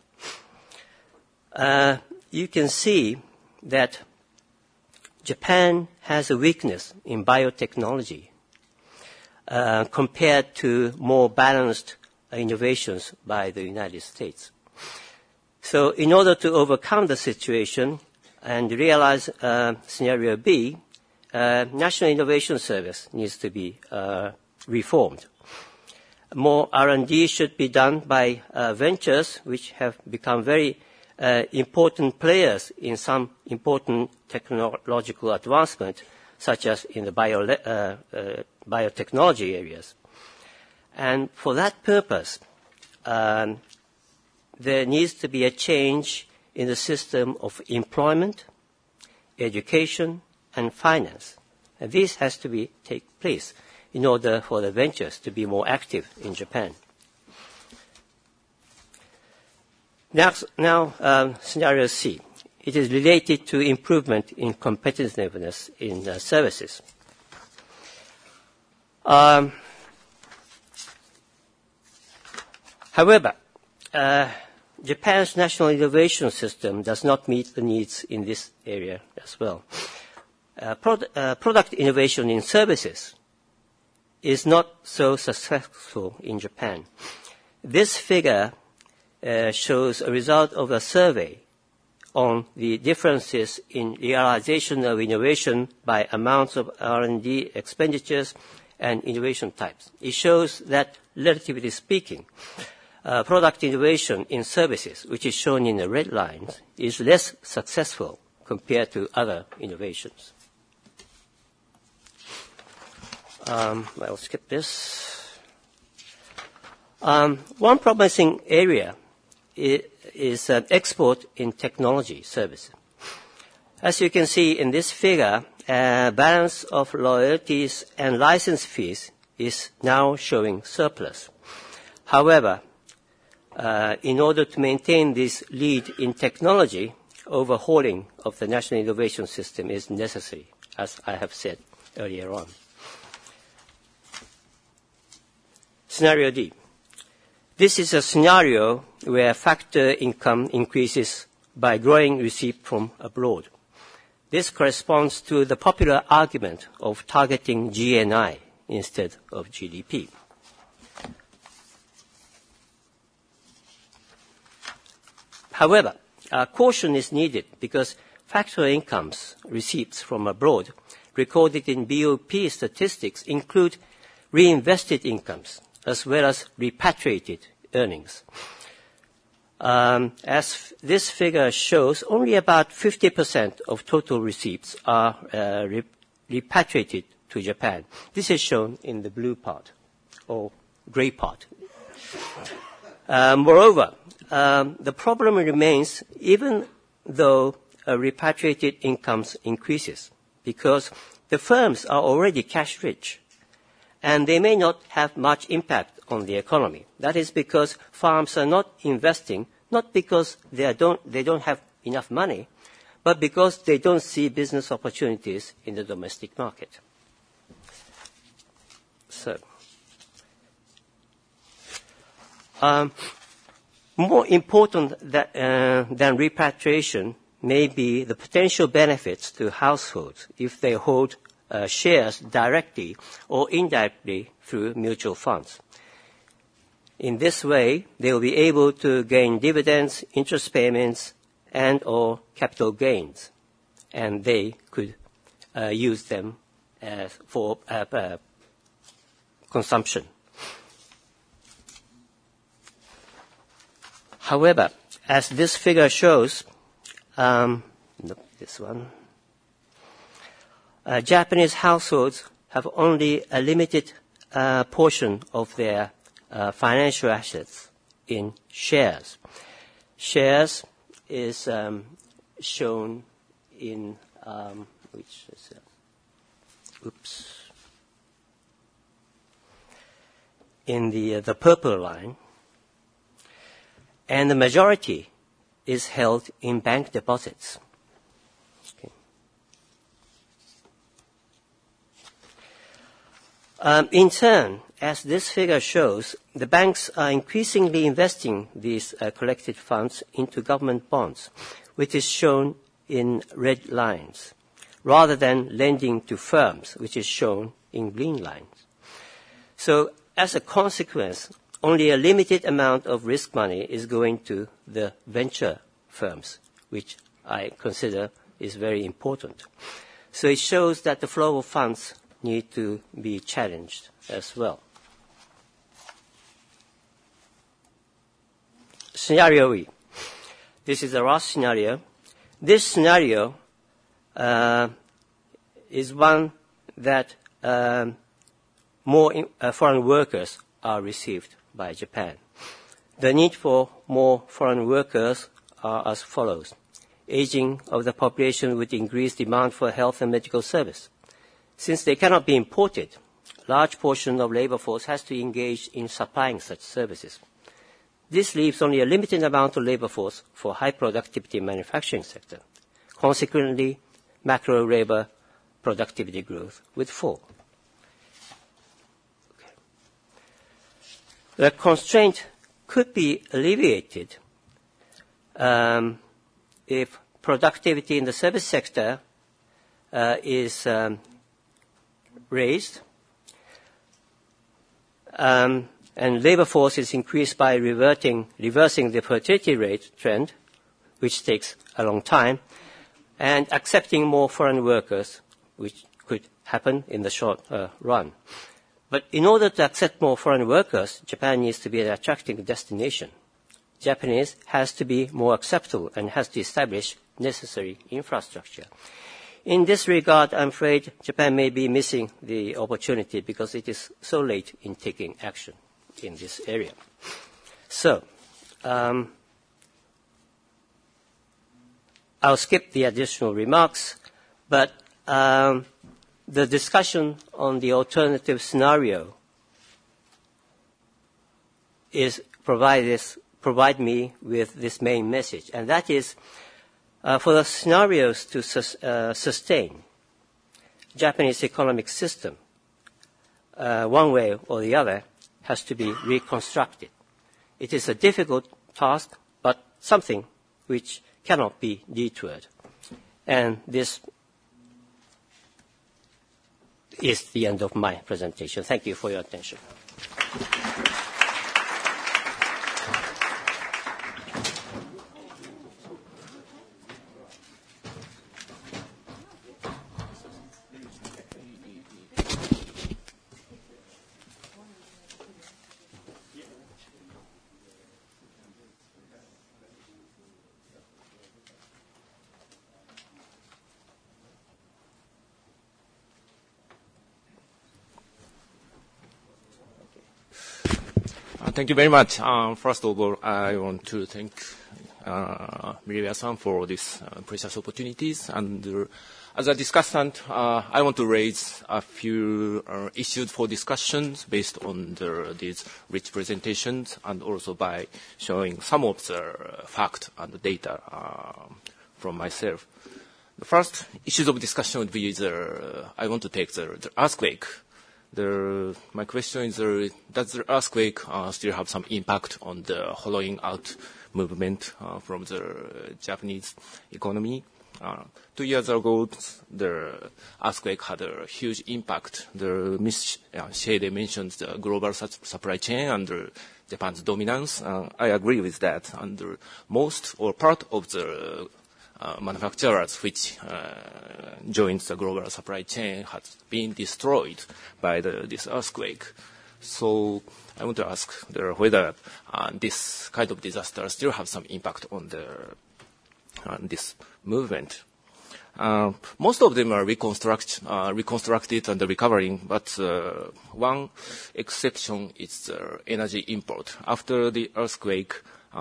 You can see that Japan has a weakness in biotechnology compared to more balanced innovations by the United States. So in order to overcome the situation and realize scenario B, National Innovation Service needs to be reformed. More R&D should be done by ventures which have become very important players in some important technological advancement, such as in the biotechnology areas. And for that purpose, there needs to be a change in the system of employment, education, and finance. And this has to take place in order for the ventures to be more active in Japan. Now, scenario C. It is related to improvement in competitiveness in services. However, Japan's national innovation system does not meet the needs in this area as well. Product innovation in services is not so successful in Japan. This figure shows a result of a survey on the differences in realization of innovation by amounts of R&D expenditures and innovation types. It shows that, relatively speaking, product innovation in services, which is shown in the red lines, is less successful compared to other innovations. I'll skip this. One promising area is export in technology services. As you can see in this figure, balance of royalties and license fees is now showing surplus. However, in order to maintain this lead in technology, overhauling of the national innovation system is necessary, as I have said earlier on. Scenario D. This is a scenario where factor income increases by growing receipt from abroad. This corresponds to the popular argument of targeting GNI instead of GDP. However, caution is needed because factor incomes, receipts from abroad, recorded in BOP statistics include reinvested incomes as well as repatriated earnings. As this figure shows, only about 50% of total receipts are repatriated to Japan. This is shown in the blue part, or gray part. Moreover, the problem remains even though repatriated incomes increases, because the firms are already cash rich, and they may not have much impact on the economy. That is because firms are not investing, not because they don't have enough money, but because they don't see business opportunities in the domestic market. So, more important than repatriation may be the potential benefits to households if they hold shares directly or indirectly through mutual funds. In this way, they will be able to gain dividends, interest payments, and or capital gains, and they could use them for consumption. However, as this figure shows, this one, Japanese households have only a limited portion of their financial assets in shares. Shares is shown in which is in the purple line, and the majority is held in bank deposits. In turn, as this figure shows, the banks are increasingly investing these collected funds into government bonds, which is shown in red lines, rather than lending to firms, which is shown in green lines. So, as a consequence, only a limited amount of risk money is going to the venture firms, which I consider is very important. So it shows that the flow of funds need to be challenged as well. Scenario E. This is a Ross scenario. This scenario is one that more foreign workers are received by Japan. The need for more foreign workers are as follows. Aging of the population would increase demand for health and medical service. Since they cannot be imported, large portion of labor force has to engage in supplying such services. This leaves only a limited amount of labor force for high productivity manufacturing sector. Consequently, macro labor productivity growth would fall. The constraint could be alleviated if productivity in the service sector is raised and labor force is increased by reversing the fertility rate trend, which takes a long time, and accepting more foreign workers, which could happen in the short run. But in order to accept more foreign workers, Japan needs to be an attractive destination. Japanese has to be more acceptable and has to establish necessary infrastructure. In this regard, I'm afraid Japan may be missing the opportunity because it is so late in taking action in this area. So, I'll skip the additional remarks, but the discussion on the alternative scenario is provide me with this main message, and that is for the scenarios to sustain Japanese economic system, one way or the other has to be reconstructed. It is a difficult task, but something which cannot be detoured. And this is the end of my presentation. Thank you for your attention. Thank you very much. First of all, I want to thank Mireya-san for these precious opportunities. And as a discussant, I want to raise a few issues for discussions based on these rich presentations and also by showing some of the facts and the data from myself. The first issues of discussion would be I want to take the earthquake. My question is, does the earthquake still have some impact on the hollowing out movement from the Japanese economy? 2 years ago, the earthquake had a huge impact. Ms. Shade mentioned the global supply chain and Japan's dominance. I agree with that. And most or part of the manufacturers which joined the global supply chain has been destroyed by this earthquake. So I want to ask whether this kind of disaster still have some impact on this movement. Most of them are reconstructed and recovering, but one exception is energy import. After the earthquake,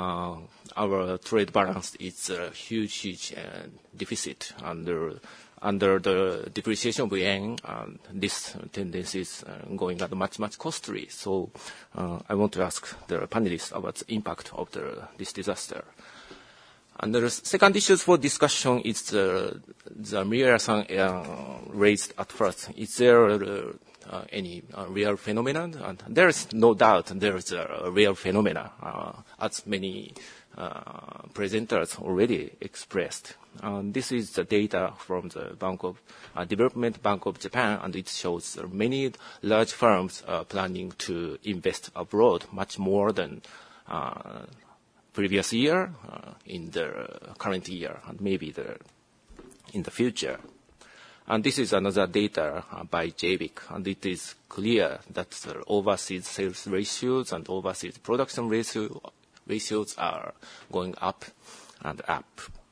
our trade balance is a huge deficit under the depreciation of yen. This tendency is going at much costly. So I want to ask the panelists about the impact of this disaster. And the second issue for discussion is the Mireya-san raised at first. Is there any real phenomenon? And there is no doubt there is a real phenomena, as many presenters already expressed. This is the data from the Development Bank of Japan, and it shows many large firms are planning to invest abroad much more than previous year, in the current year, and maybe in the future. And this is another data by JBIC, and it is clear that the overseas sales ratios and overseas production ratios are going up and up.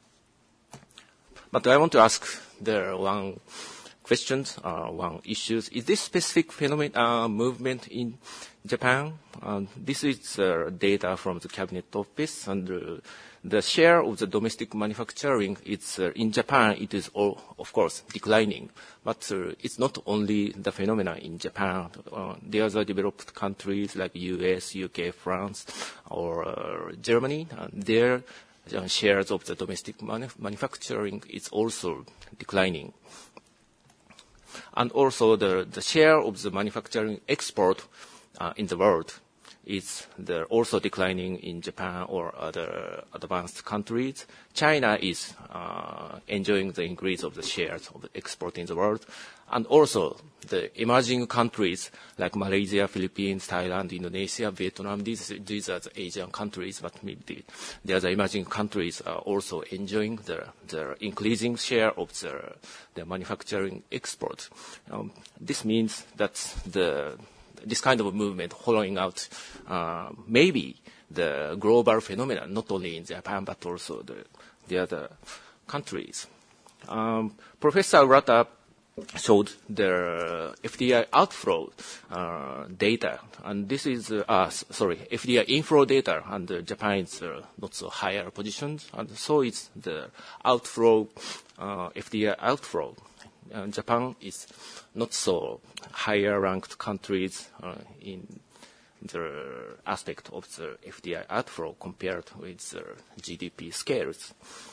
But I want to ask one question, one issue. Is this specific phenomenon movement in Japan? This is data from the Cabinet Office, and the share of the domestic manufacturing, in Japan, it is of course declining. But it's not only the phenomena in Japan. The other developed countries like US, UK, France, or Germany, their shares of the domestic manufacturing is also declining. And also the share of the manufacturing export in the world is also declining in Japan or other advanced countries. China is enjoying the increase of the shares of the export in the world. And also the emerging countries like Malaysia, Philippines, Thailand, Indonesia, Vietnam, these are the Asian countries, but maybe the other emerging countries are also enjoying the increasing share of the manufacturing export. This means that this kind of a movement hollowing out maybe the global phenomenon, not only in Japan, but also the other countries. Professor Urata showed the FDI outflow data, and this is, FDI inflow data, and Japan is not so higher positions, and so it's the outflow, FDI outflow. Japan is not so higher ranked countries in the aspect of the FDI outflow compared with the GDP scales.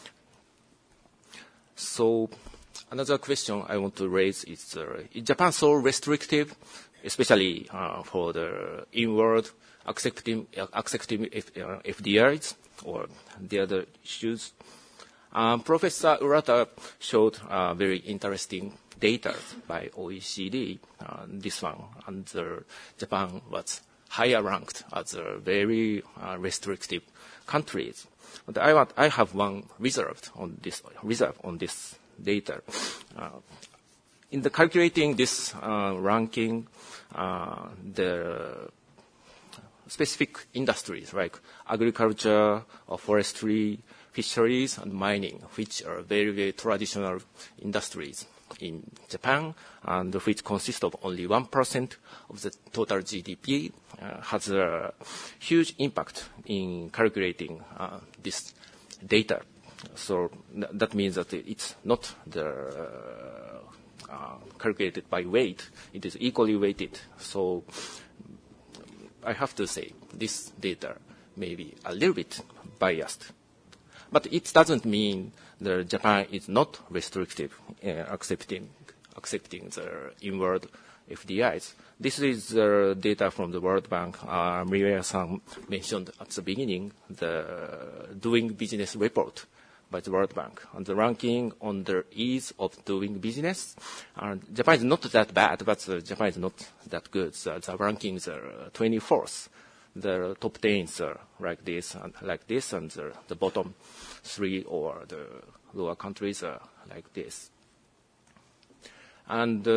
So another question I want to raise is Japan so restrictive, especially for the inward accepting FDIs or the other issues? Professor Urata showed very interesting data by OECD, this one, and Japan was higher ranked as a very restrictive countries. But I have one reserve on this data. In the calculating this ranking, the specific industries like agriculture or forestry, fisheries and mining, which are very traditional industries. in Japan, and which consists of only 1% of the total GDP, has a huge impact in calculating this data. So that means that it's not calculated by weight. It is equally weighted. So I have to say this data may be a little bit biased. But it doesn't mean that Japan is not restrictive accepting the inward FDIs. This is data from the World Bank. Mireya-san mentioned at the beginning the Doing Business report by the World Bank, and the ranking on the ease of doing business. Japan is not that bad, but Japan is not that good. The rankings are 24th. The top 10s are like this, and the bottom 3 or the lower countries are like this. And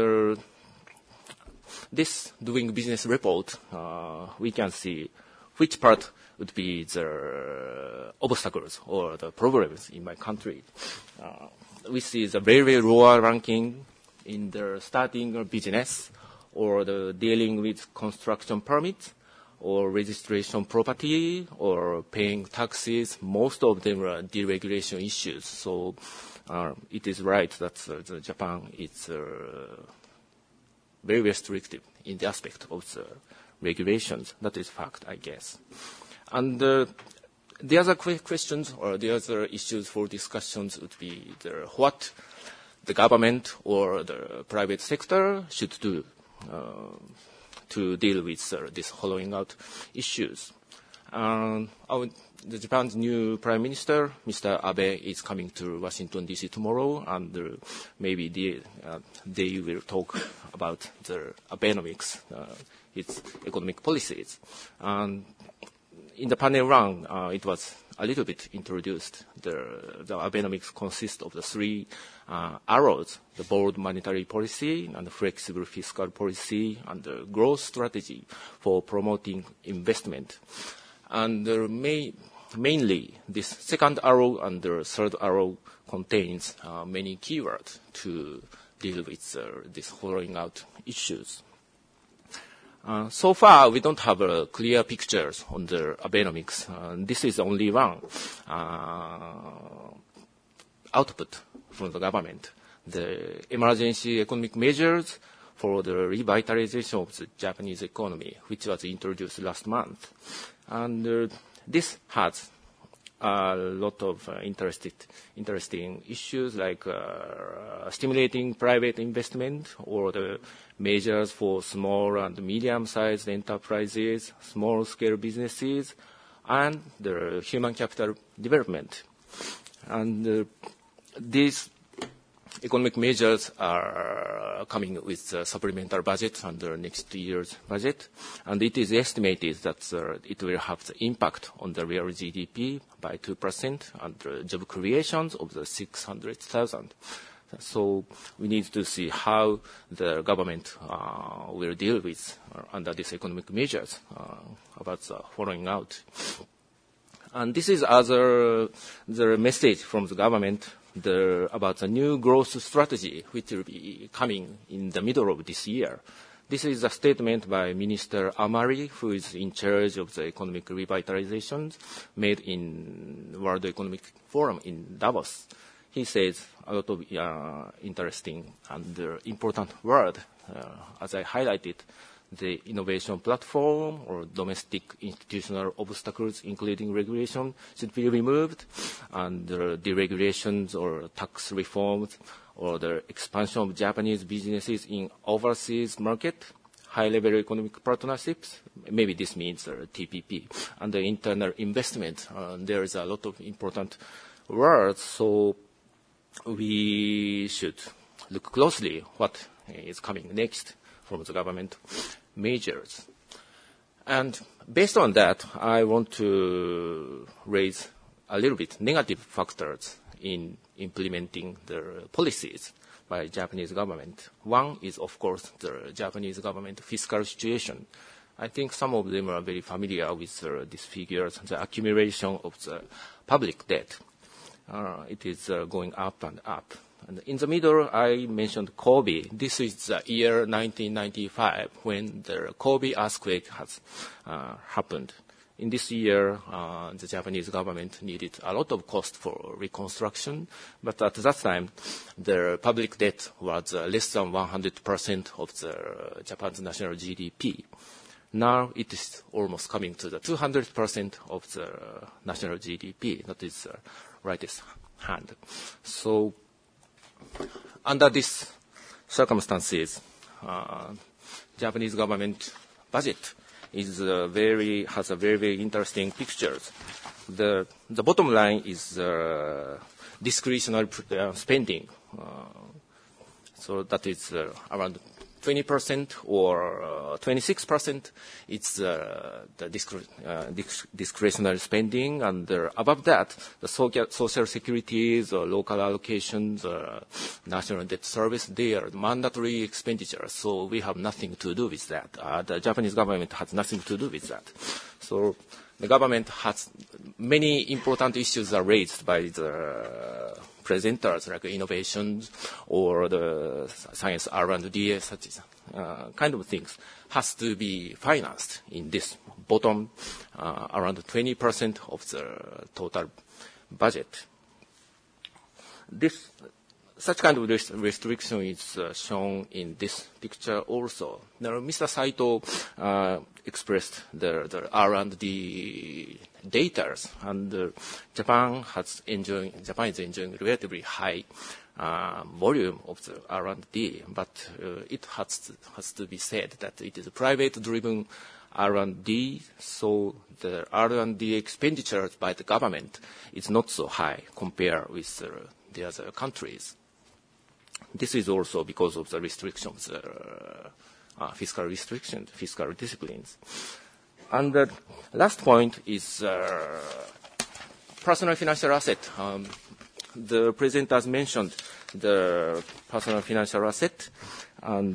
this Doing Business report, we can see which part would be the obstacles or the problems in my country. We see the very, very lower ranking in the starting a business, or the dealing with construction permits, or registration property, or paying taxes. Most of them are deregulation issues. So it is right that Japan is very restrictive in the aspect of the regulations. That is fact, I guess. And the other questions or the other issues for discussions would be what the government or the private sector should do to deal with these hollowing out issues. The Japan's new Prime Minister, Mr. Abe, is coming to Washington, D.C. tomorrow, and maybe they will talk about the Abenomics, its economic policies. And in the panel round, it was a little bit introduced. The Abenomics consists of the 3 arrows: the bold monetary policy, and the flexible fiscal policy, and the growth strategy for promoting investment. And mainly, this second arrow and the third arrow contains many keywords to deal with these hollowing out issues. So far, we don't have clear pictures on the Abenomics. This is only one output from the government. The emergency economic measures for the revitalization of the Japanese economy, which was introduced last month. And this has a lot of interesting issues like stimulating private investment, or the measures for small and medium-sized enterprises, small-scale businesses, and the human capital development. And these economic measures are coming with a supplemental budget under next year's budget, and it is estimated that it will have the impact on the real GDP by 2% and the job creations of the 600,000. So we need to see how the government will deal with under these economic measures about the following out. And this is the message from the government about the new growth strategy, which will be coming in the middle of this year. This is a statement by Minister Amari, who is in charge of the economic revitalization, made in World Economic Forum in Davos. He says a lot of interesting and important words, as I highlighted. The innovation platform or domestic institutional obstacles, including regulation, should be removed, and the deregulations or tax reforms or the expansion of Japanese businesses in overseas market, high-level economic partnerships, maybe this means TPP, and the internal investment. There is a lot of important words, so we should look closely what is coming next from the government measures. And based on that, I want to raise a little bit negative factors in implementing the policies by Japanese government. One is, of course, the Japanese government fiscal situation. I think some of them are very familiar with these figures, the accumulation of the public debt. it is going up and up. And in the middle, I mentioned Kobe. This is the year 1995 when the Kobe earthquake has happened. In this year, the Japanese government needed a lot of cost for reconstruction, but at that time, the public debt was less than 100% of the Japan's national GDP. Now it is almost coming to the 200% of the national GDP. That is rightest hand. So under these circumstances, Japanese government budget has a very, very interesting pictures. The bottom line is discretionary spending. So that is around 20% or 26%. It's the discretionary spending, and above that, the social securities, local allocations, national debt service, they are mandatory expenditures. So we have nothing to do with that. The Japanese government has nothing to do with that. So the government has many important issues are raised by the presenters, like innovations or the science R&D, such kind of things, has to be financed in this bottom, around 20% of the total budget. Such kind of restriction is shown in this picture also. Now, Mr. Saito expressed the R&D data, and Japan is enjoying relatively high volume of the R&D, but it has to be said that it is a private-driven R&D, so the R&D expenditures by the government is not so high compared with the other countries. This is also because of the restrictions, fiscal restrictions, fiscal disciplines. And the last point is personal financial asset. The presenters mentioned the personal financial asset, and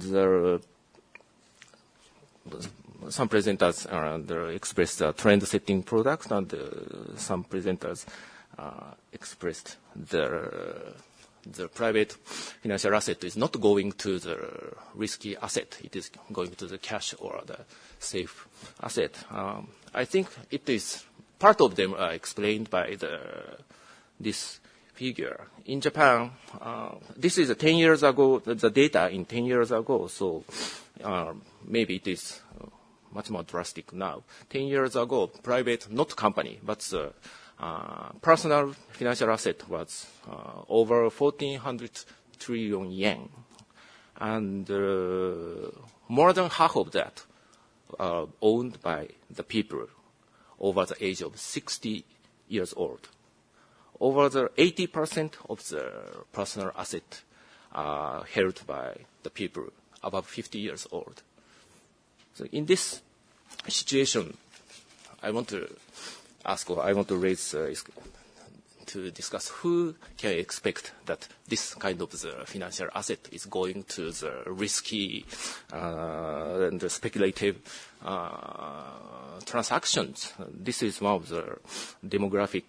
some presenters expressed trend-setting products, and some presenters expressed the private financial asset is not going to the risky asset. It is going to the cash or the safe asset. I think it is part of them are explained by this figure. In Japan, this is 10 years ago, the data in 10 years ago, so maybe it is much more drastic now. 10 years ago, private, not company, but personal financial asset was over 1,400 trillion yen. And more than half of that owned by the people over the age of 60 years old. Over the 80% of the personal asset are held by the people above 50 years old. So in this situation, I want to raise to discuss who can expect that this kind of the financial asset is going to the risky and the speculative transactions. This is one of the demographic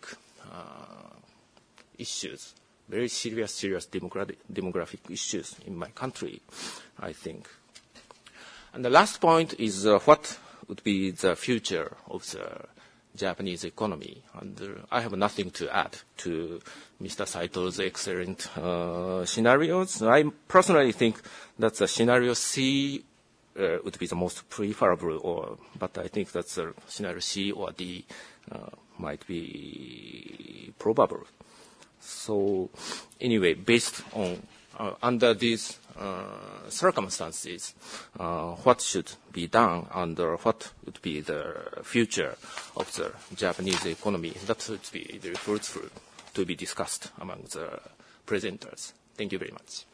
issues, very serious demographic issues in my country, I think. And the last point is what would be the future of the Japanese economy. And I have nothing to add to Mr. Saito's excellent scenarios. I personally think that the scenario C would be the most preferable, but I think that the scenario C or D might be probable. So anyway, based on under these circumstances, what should be done and what would be the future of the Japanese economy, that would be very fruitful to be discussed among the presenters. Thank you very much.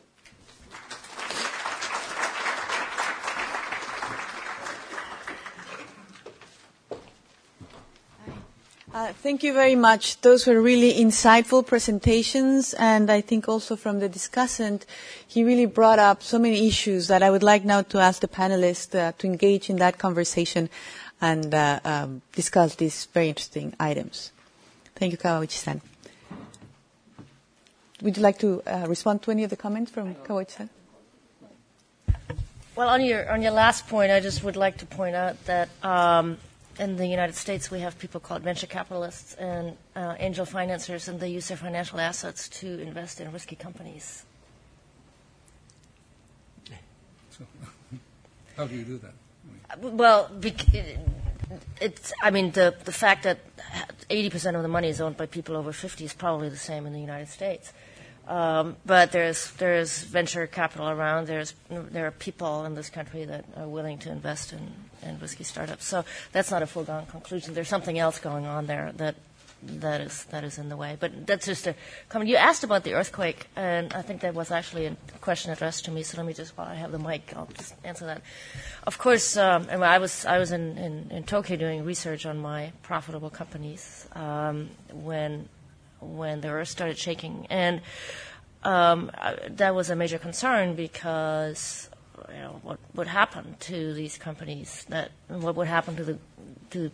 Thank you very much. Those were really insightful presentations, and I think also from the discussant, he really brought up so many issues that I would like now to ask the panelists to engage in that conversation and discuss these very interesting items. Thank you, Kawaguchi-san. would you like to respond to any of the comments from Kawai-san? Well, on your last point, I just would like to point out that in the United States we have people called venture capitalists and angel financiers, and they use their financial assets to invest in risky companies. So, how do you do that? Well, the fact that 80% of the money is owned by people over 50 is probably the same in the United States. But there's venture capital around. There are people in this country that are willing to invest in risky startups. So that's not a foregone conclusion. There's something else going on there that is in the way. But that's just a comment. You asked about the earthquake, and I think that was actually a question addressed to me. So let me just, while I have the mic, I'll just answer that. Of course, and I was in Tokyo doing research on my profitable companies when the earth started shaking, and that was a major concern because what would happen to these companies? What would happen to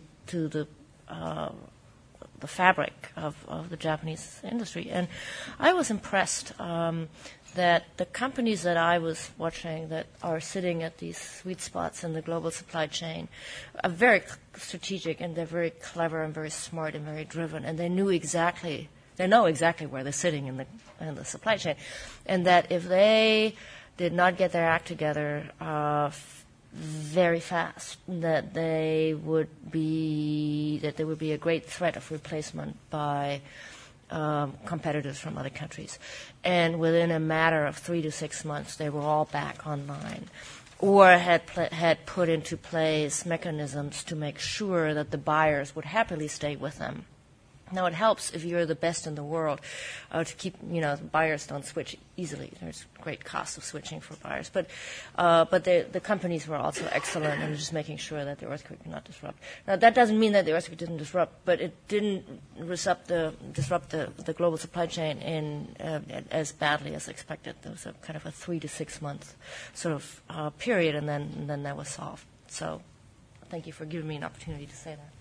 the fabric of the Japanese industry? And I was impressed that the companies that I was watching that are sitting at these sweet spots in the global supply chain are very strategic, and they're very clever and very smart and very driven, and they know exactly where they're sitting in the supply chain, and that if they did not get their act together very fast, that there would be a great threat of replacement by competitors from other countries. And within a matter of 3 to 6 months, they were all back online, or had put into place mechanisms to make sure that the buyers would happily stay with them. Now, it helps if you're the best in the world to keep, buyers don't switch easily. There's great cost of switching for buyers. But the companies were also excellent in just making sure that the earthquake did not disrupt. Now, that doesn't mean that the earthquake didn't disrupt, but it didn't disrupt the global supply chain as badly as expected. There was a kind of a 3 to 6 month sort of period, and then that was solved. So thank you for giving me an opportunity to say that.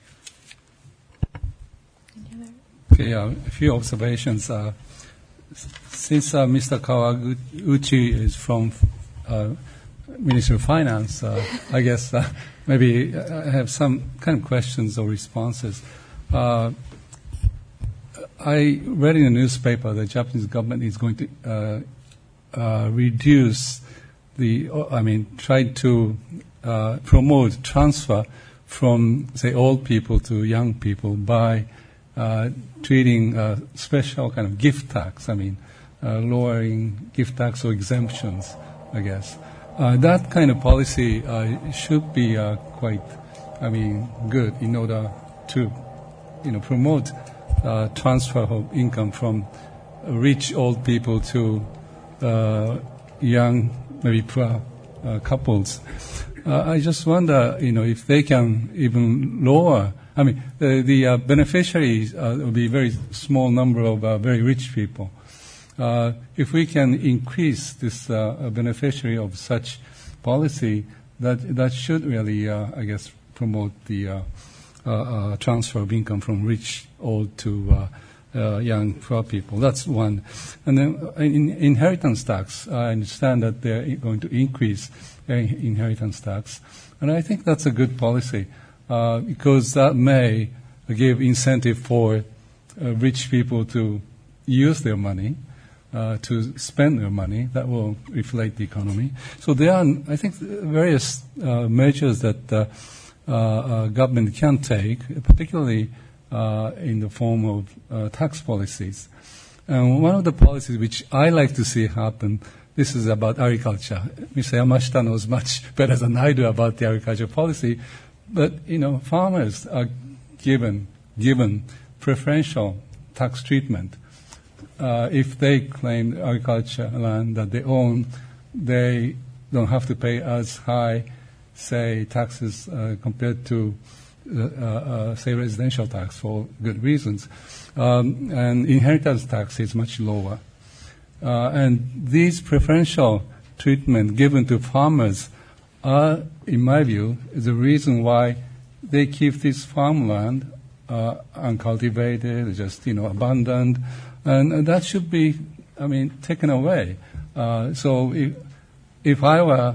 Okay, a few observations. Since Mr. Kawaguchi is from Ministry of Finance, I guess maybe I have some kind of questions or responses. I read in the newspaper the Japanese government is going to reduce try to promote transfer from, say, old people to young people by treating special kind of gift tax, lowering gift tax or exemptions, I guess. That kind of policy should be quite, good in order to, promote transfer of income from rich old people to young, maybe poor couples. I just wonder, if they can even lower. The beneficiaries will be a very small number of very rich people. If we can increase this beneficiary of such policy, that should really, promote the transfer of income from rich old to young poor people. That's one. And then inheritance tax, I understand that they're going to increase inheritance tax, and I think that's a good policy. Because that may give incentive for rich people to use their money, to spend their money. That will reflect the economy. So there are, I think, various measures that government can take, particularly in the form of tax policies. And one of the policies which I like to see happen, this is about agriculture. Mr. Yamashita knows much better than I do about the agriculture policy. But, farmers are given preferential tax treatment. If they claim agriculture land that they own, they don't have to pay as high, say, taxes compared to, say, residential tax for good reasons. And inheritance tax is much lower. And these preferential treatment given to farmers are, in my view, the reason why they keep this farmland uncultivated, just abandoned, and that should be taken away. So if I were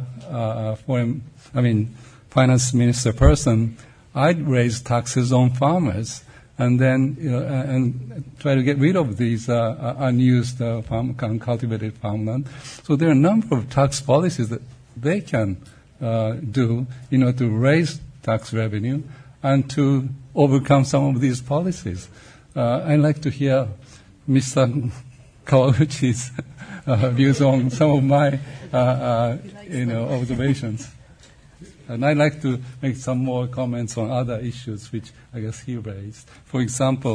finance minister person, I'd raise taxes on farmers and then and try to get rid of these unused cultivated farmland. So there are a number of tax policies that they can do to raise tax revenue and to overcome some of these policies. I'd like to hear Mr. Kawaguchi's views on some of my observations. And I'd like to make some more comments on other issues which I guess he raised. For example,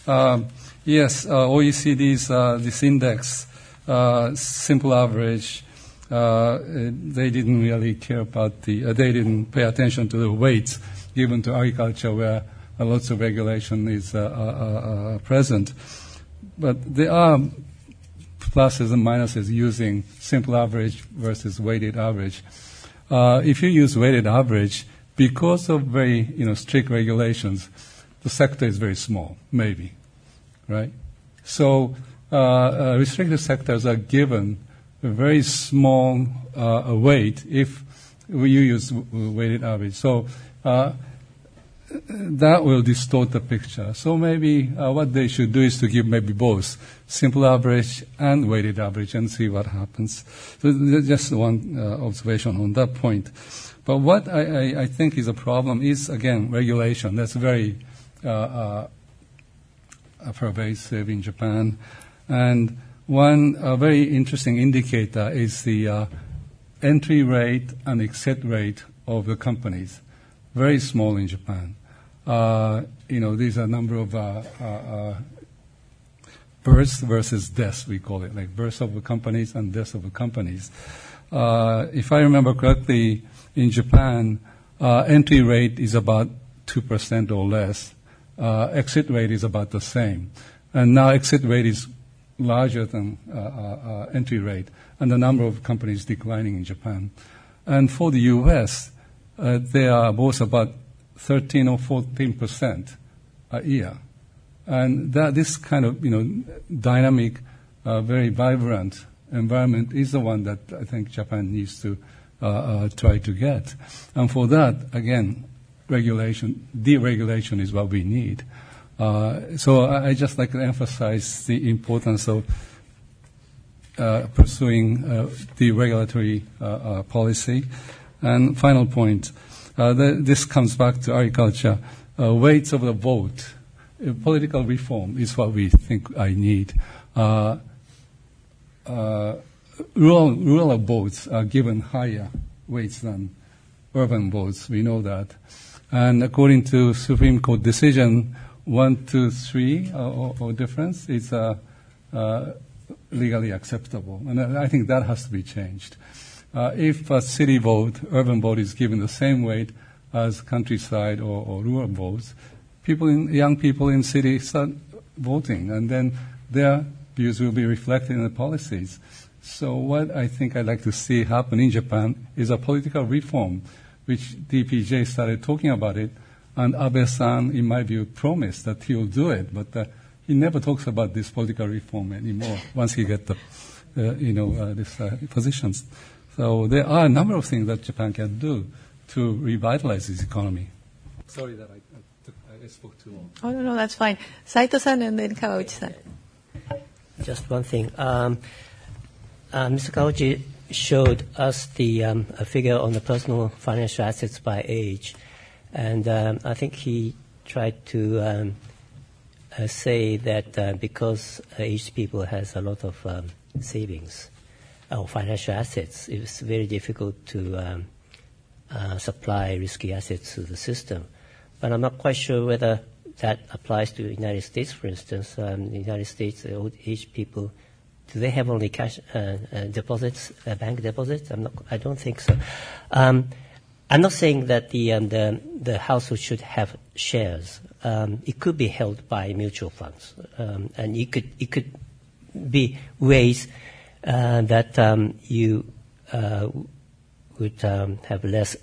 OECD's this index, simple average, they didn't really care about they didn't pay attention to the weights given to agriculture where lots of regulation is present. But there are pluses and minuses using simple average versus weighted average. If you use weighted average, because of very strict regulations, the sector is very small, maybe, right? So restricted sectors are given a very small weight if you use weighted average. So that will distort the picture. So maybe what they should do is to give maybe both simple average and weighted average and see what happens. So just one observation on that point. But what I think is a problem is, again, regulation. That's very pervasive in Japan. And one very interesting indicator is the entry rate and exit rate of the companies. Very small in Japan. These are a number of births versus deaths, we call it, like births of the companies and deaths of the companies. If I remember correctly, in Japan, entry rate is about 2% or less. Exit rate is about the same. And now exit rate is larger than entry rate, and the number of companies declining in Japan. And for the U.S., they are both about 13 or 14% a year. And this kind of, dynamic, very vibrant environment is the one that I think Japan needs to try to get. And for that, again, deregulation is what we need. So I just like to emphasize the importance of pursuing the regulatory policy. And final point, this comes back to agriculture. Weights of the vote. Political reform is what we think I need. Rural votes are given higher weights than urban votes. We know that. And according to Supreme Court decision 1 to 3 or difference, it's legally acceptable. And I think that has to be changed. If a city vote, urban vote is given the same weight as countryside or rural votes, young people in cities start voting, and then their views will be reflected in the policies. So what I think I'd like to see happen in Japan is a political reform, which DPJ started talking about it, and Abe-san, in my view, promised that he will do it, but he never talks about this political reform anymore once he gets these positions. So there are a number of things that Japan can do to revitalize its economy. Sorry that I spoke too long. Oh, no, that's fine. Saito-san and then Kawaguchi-san. Just one thing. Mr. Kawaguchi showed us a figure on the personal financial assets by age. And I think he tried to say that because each people has a lot of savings or financial assets, it's very difficult to supply risky assets to the system. But I'm not quite sure whether that applies to the United States, for instance. The United States, old-age people, do they have only cash deposits, bank deposits? I don't think so. I'm not saying that the household should have shares. It could be held by mutual funds, and it could be ways that you would have less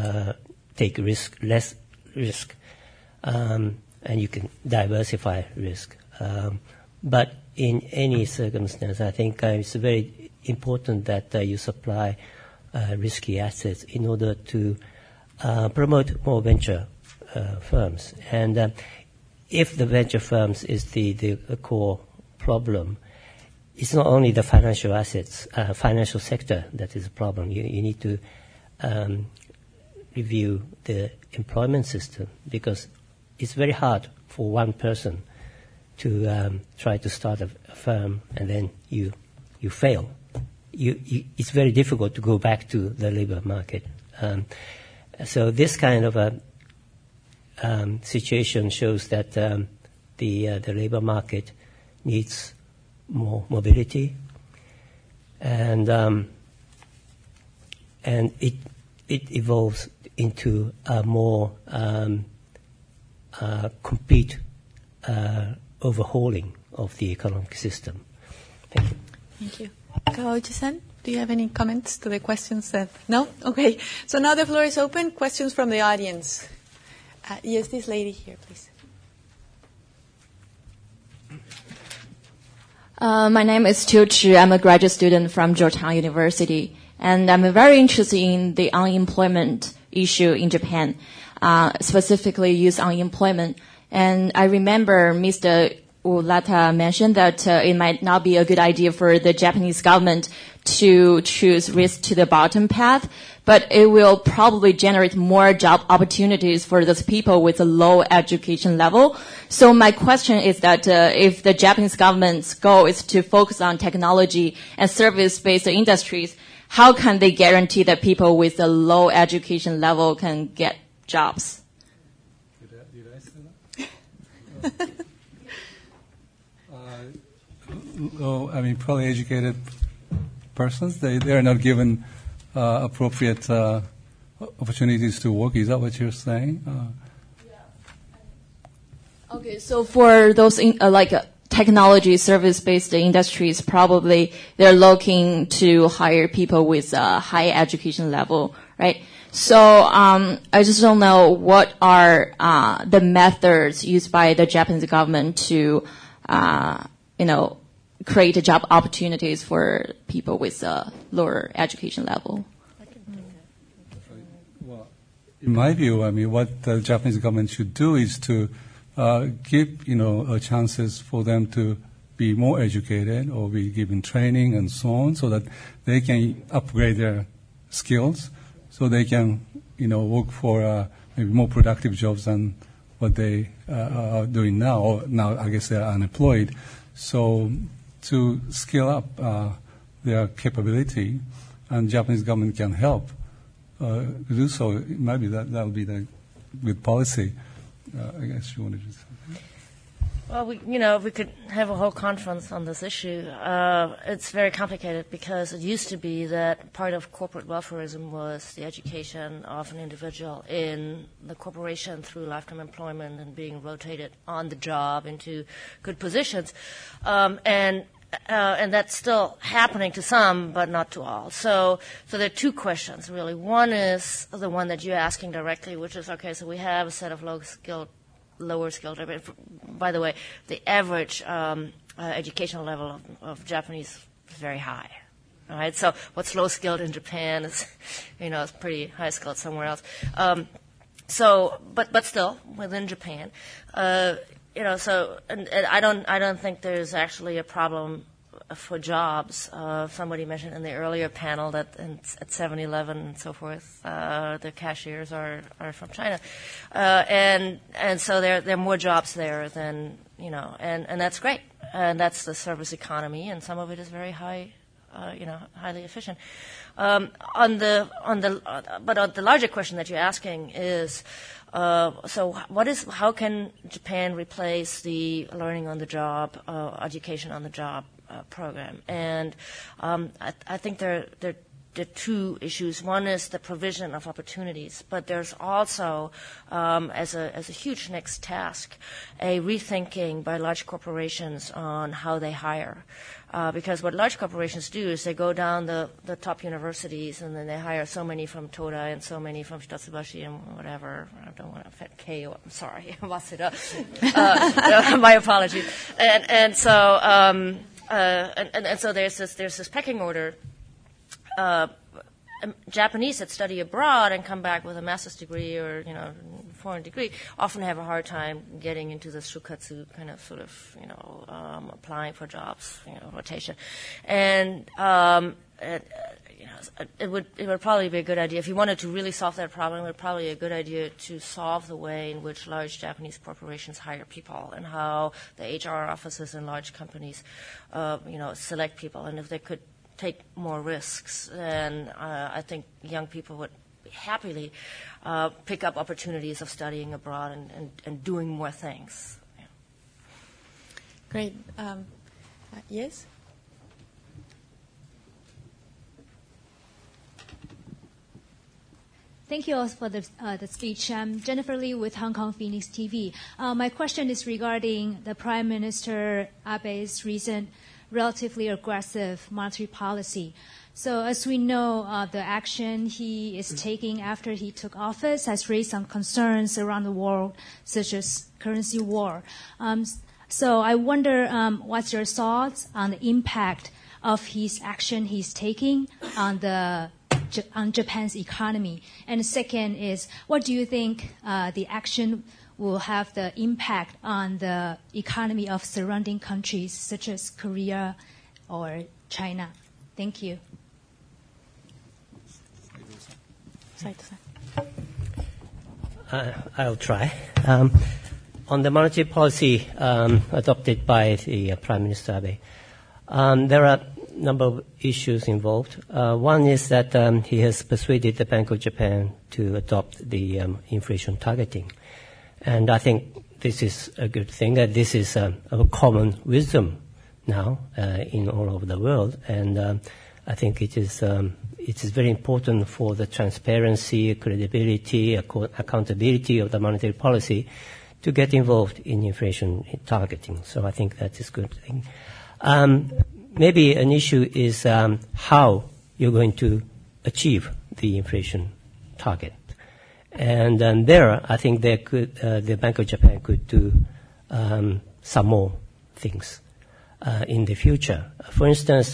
less risk, and you can diversify risk. But in any circumstance, I think it's very important that you supply risky assets in order to promote more venture firms. And if the venture firms is the core problem, it's not only the financial assets, financial sector that is a problem. You need to review the employment system, because it's very hard for one person to try to start a firm and then you fail. It's very difficult to go back to the labor market. So this kind of a situation shows that the labor market needs more mobility, and it evolves into a more complete overhauling of the economic system. Thank you. Thank you. Kawauchi-san, do you have any comments to the questions that... No? Okay. So now the floor is open. Questions from the audience. Yes, this lady here, please. My name is Qiu Chi. I'm a graduate student from Georgetown University, and I'm very interested in the unemployment issue in Japan, specifically youth unemployment. And I remember Mr. Urata mentioned that it might not be a good idea for the Japanese government to choose risk to the bottom path, but it will probably generate more job opportunities for those people with a low education level. So my question is that if the Japanese government's goal is to focus on technology and service-based industries, how can they guarantee that people with a low education level can get jobs? Did I say that? I mean, poorly educated persons, they are not given appropriate opportunities to work. Is that what you're saying? Okay, so for those technology service-based industries, probably they're looking to hire people with a high education level, right? So I just don't know what are the methods used by the Japanese government to, create job opportunities for people with a lower education level. Well, in my view, I mean, what the Japanese government should do is to give, chances for them to be more educated or be given training and so on, so that they can upgrade their skills, so they can, work for maybe more productive jobs than what they are doing now. Or now, I guess they're unemployed. So to scale up their capability, and Japanese government can help do so, maybe that will be the good policy. I guess you wanted to say. Well, we could have a whole conference on this issue. It's very complicated because it used to be that part of corporate welfareism was the education of an individual in the corporation through lifetime employment and being rotated on the job into good positions. And that's still happening to some, but not to all. So there are two questions, really. One is the one that you're asking directly, which is, okay, so we have a set of lower skilled. By the way, the average educational level of Japanese is very high. All right, so what's low skilled in Japan is, it's pretty high skilled somewhere else. But still within Japan, So I don't think there's actually a problem for jobs. Somebody mentioned in the earlier panel that at 7-Eleven and so forth, the cashiers are from China, and so there are more jobs there than and that's great, and that's the service economy, and some of it is very high, highly efficient. But on the larger question that you're asking is. How can Japan replace the learning on the job, education on the job program? And I think there are two issues. One is the provision of opportunities, but there's also, as a huge next task, a rethinking by large corporations on how they hire. Because what large corporations do is they go down the top universities and then they hire so many from Toda and so many from Shitatsubashi and whatever. I don't want to offend Keio. I'm sorry. Waseda. My apologies. so there's this pecking order. Japanese that study abroad and come back with a master's degree or foreign degree often have a hard time getting into the shukatsu kind of sort of applying for jobs, rotation, and it would probably be a good idea if you wanted to really solve that problem. It would probably be a good idea to solve the way in which large Japanese corporations hire people and how the HR offices in large companies, select people, and if they could take more risks, then I think young people would happily pick up opportunities of studying abroad and doing more things. Yeah. Great. Yes? Thank you all for the speech. I'm Jennifer Lee with Hong Kong Phoenix TV. My question is regarding the Prime Minister Abe's recent relatively aggressive monetary policy. So as we know, the action he is taking after he took office has raised some concerns around the world, such as currency war. So I wonder what's your thoughts on the impact of his action he's taking on Japan's economy? And the second is, what do you think the action will have the impact on the economy of surrounding countries such as Korea or China? Thank you. I'll try. On the monetary policy adopted by the Prime Minister Abe, there are a number of issues involved. One is that he has persuaded the Bank of Japan to adopt the inflation targeting. And I think this is a good thing, that this is a common wisdom now in all over the world. And I think it is very important for the transparency, credibility, accountability of the monetary policy to get involved in inflation targeting. So I think that is a good thing. Maybe an issue is how you're going to achieve the inflation target. And there, I think the Bank of Japan could do some more things in the future. For instance,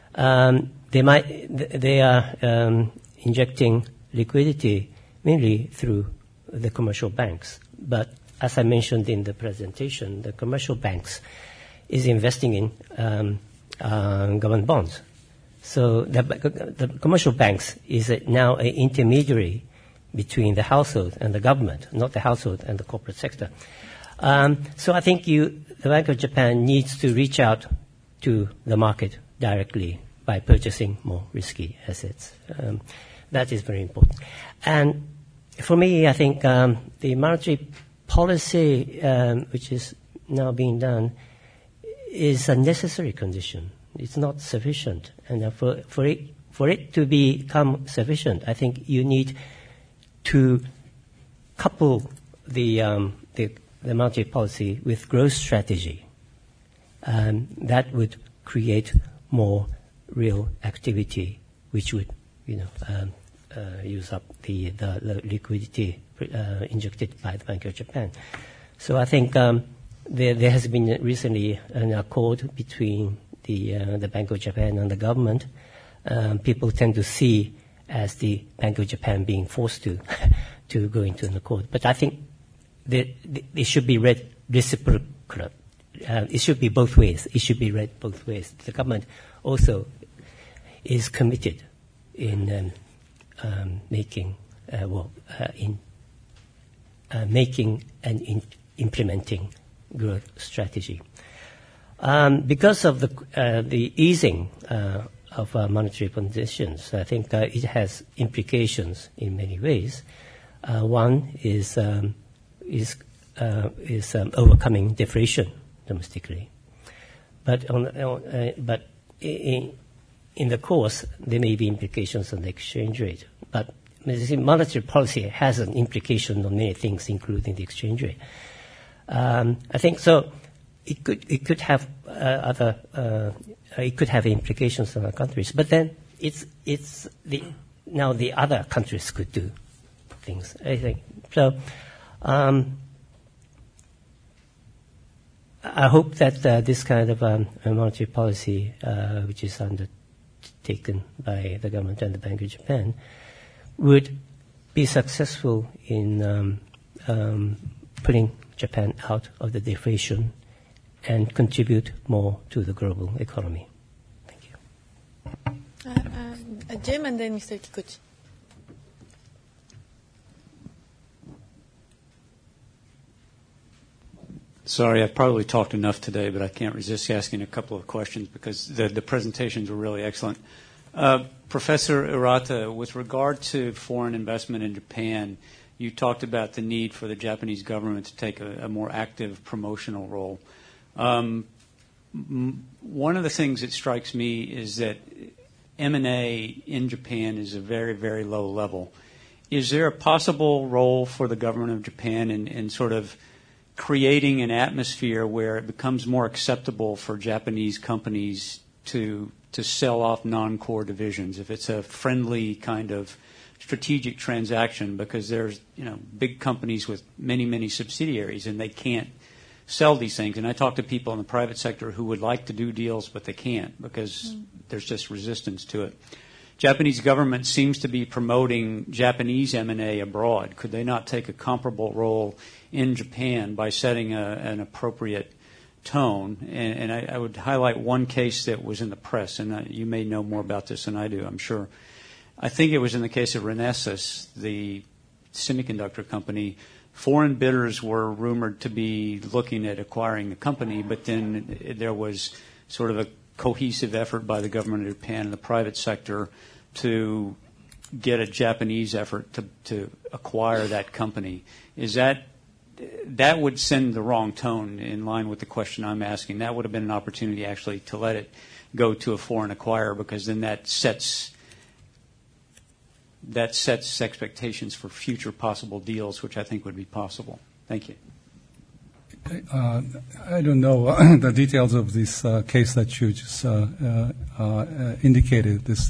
they are injecting liquidity mainly through the commercial banks. But as I mentioned in the presentation, the commercial banks is investing in government bonds. So the commercial banks is now an intermediary between the household and the government, not the household and the corporate sector. So I think the Bank of Japan needs to reach out to the market directly by purchasing more risky assets. That is very important. And for me, I think the monetary policy, which is now being done, is a necessary condition. It's not sufficient. And for it to become sufficient, I think you need to couple the monetary policy with growth strategy. That would create more real activity, which would, use up the liquidity injected by the Bank of Japan. So I think there has been recently an accord between the Bank of Japan and the government. People tend to see as the Bank of Japan being forced to go into an accord. But I think it should be read reciprocally. It should be both ways. It should be read both ways. The government also is committed in making and implementing growth strategy. Because of the easing of monetary conditions, I think it has implications in many ways. One is overcoming deflation domestically, but in the course there may be implications on the exchange rate. But monetary policy has an implication on many things, including the exchange rate. I think so. It could have it could have implications on other countries, but then now the other countries could do things. I think so. I hope that this kind of monetary policy, which is undertaken by the government and the Bank of Japan, would be successful in putting Japan out of the deflation and contribute more to the global economy. Thank you. Jim and then Mr. Kikuchi. Sorry, I've probably talked enough today, but I can't resist asking a couple of questions because the presentations were really excellent. Professor Urata, with regard to foreign investment in Japan, you talked about the need for the Japanese government to take a more active promotional role. One of the things that strikes me is that M&A in Japan is a very, very low level. Is there a possible role for the government of Japan in sort of creating an atmosphere where it becomes more acceptable for Japanese companies to sell off non-core divisions, if it's a friendly kind of strategic transaction, because there's big companies with many, many subsidiaries and they can't sell these things. And I talk to people in the private sector who would like to do deals, but they can't because there's just resistance to it. Japanese government seems to be promoting Japanese M&A abroad. Could they not take a comparable role in Japan by setting an appropriate tone? And I would highlight one case that was in the press, and you may know more about this than I do, I'm sure. I think it was in the case of Renesas, the semiconductor company. Foreign bidders were rumored to be looking at acquiring the company, but then there was sort of a cohesive effort by the government of Japan and the private sector to get a Japanese effort to acquire that company. Is that would send the wrong tone in line with the question I'm asking. That would have been an opportunity actually to let it go to a foreign acquirer, because then that sets expectations for future possible deals, which I think would be possible. Thank you. I don't know the details of this case that you just indicated. This,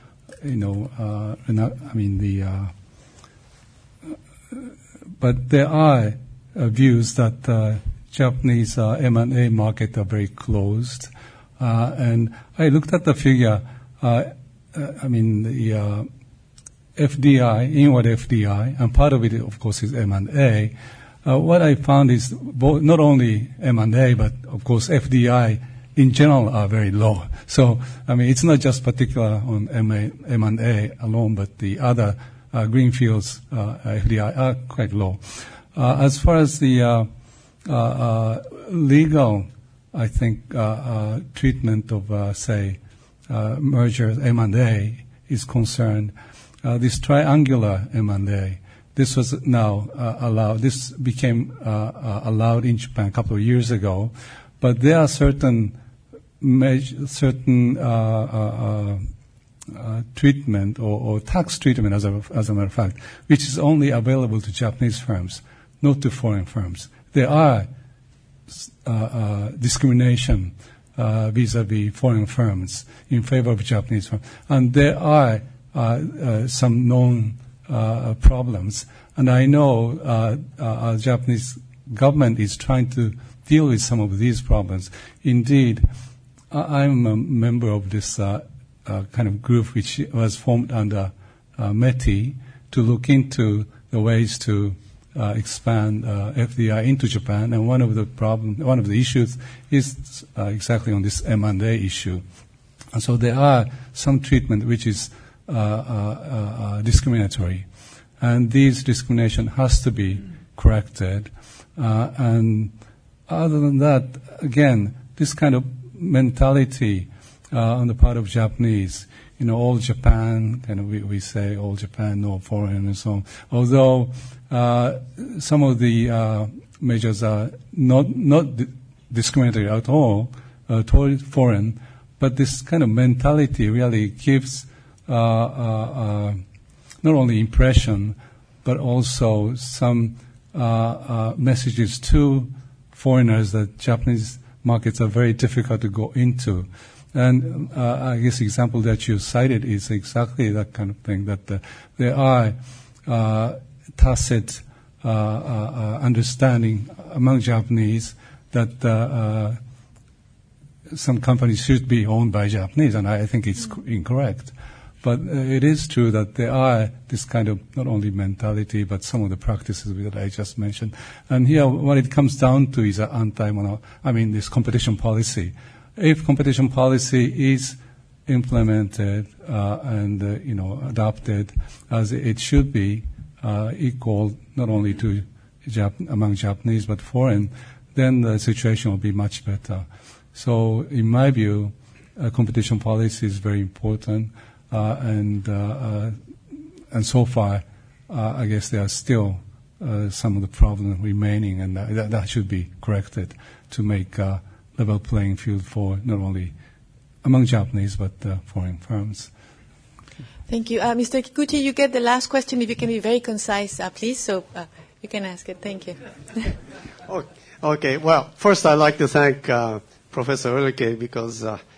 but there are views that Japanese M&A market are very closed, and I looked at the figure. The FDI, inward FDI, and part of it, of course, is M&A. What I found is not only M&A, but of course FDI in general are very low. So, it's not just particular on M&A alone, but the other greenfields FDI are quite low. As far as the legal, I think, treatment of, say, mergers, M&A is concerned, this triangular M&A, this was now allowed. This became allowed in Japan a couple of years ago, but there are certain treatment or tax treatment, as a matter of fact, which is only available to Japanese firms, not to foreign firms. There are discrimination vis-a-vis foreign firms in favor of Japanese firms, and there are some known problems, and I know our Japanese government is trying to deal with some of these problems. Indeed, I'm a member of this kind of group which was formed under METI to look into the ways to expand FDI into Japan, and one of the issues is exactly on this M&A issue. And so there are some treatment which is discriminatory, and this discrimination has to be corrected. And other than that, again, this kind of mentality on the part of Japanese, all Japan, we say all Japan, no foreign, and so on. Although some of the measures are not discriminatory at all toward foreign, but this kind of mentality really gives not only impression, but also some messages to foreigners that Japanese markets are very difficult to go into. And I guess the example that you cited is exactly that kind of thing, that there are tacit understanding among Japanese that some companies should be owned by Japanese, and I think it's incorrect. But it is true that there are this kind of not only mentality, but some of the practices that I just mentioned. And here, what it comes down to is this competition policy. If competition policy is implemented and adopted as it should be, equal not only to among Japanese but foreign, then the situation will be much better. So, in my view, competition policy is very important. And so far, I guess there are still some of the problems remaining, and that should be corrected to make a level playing field for not only among Japanese but foreign firms. Thank you. Mr. Kikuchi, you get the last question. If you can be very concise, please, so you can ask it. Thank you. Okay. Well, first I'd like to thank Professor Ulrike because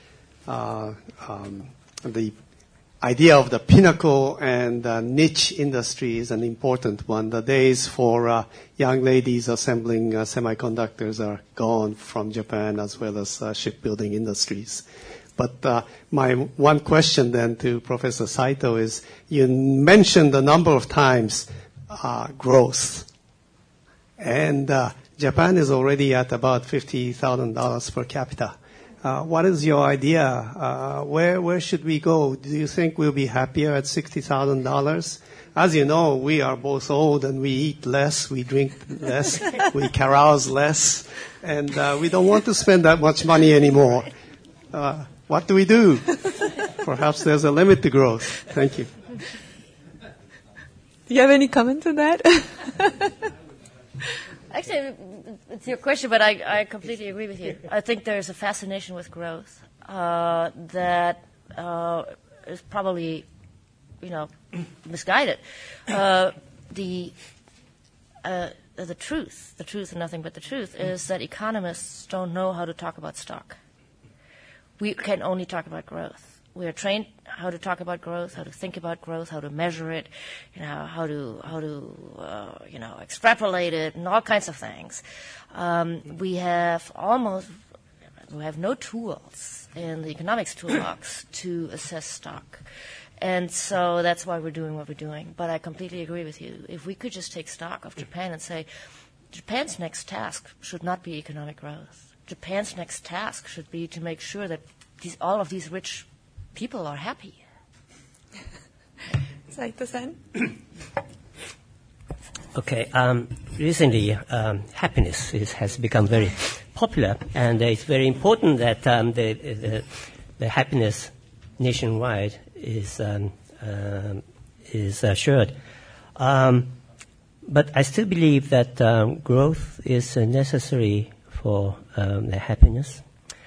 the idea of the pinnacle and niche industry is an important one. The days for young ladies assembling semiconductors are gone from Japan as well as shipbuilding industries. But my one question then to Professor Saito is, you mentioned a number of times growth. And Japan is already at about $50,000 per capita. What is your idea? Where should we go? Do you think we'll be happier at $60,000? As you know, we are both old and we eat less, we drink less, we carouse less, and we don't want to spend that much money anymore. What do we do? Perhaps there's a limit to growth. Thank you. Do you have any comment on that? Actually, it's your question, but I completely agree with you. I think there's a fascination with growth that is probably, misguided. The truth and nothing but the truth is that economists don't know how to talk about stock. We can only talk about growth. We are trained how to talk about growth, how to think about growth, how to measure it, how to extrapolate it, and all kinds of things. We have no tools in the economics toolbox to assess stock. And so that's why we're doing what we're doing. But I completely agree with you. If we could just take stock of Japan and say, Japan's next task should not be economic growth. Japan's next task should be to make sure that all of these rich people are happy. Saito-san? Okay. Recently, happiness has become very popular, and it's very important that the happiness nationwide is assured. But I still believe that growth is necessary for the happiness.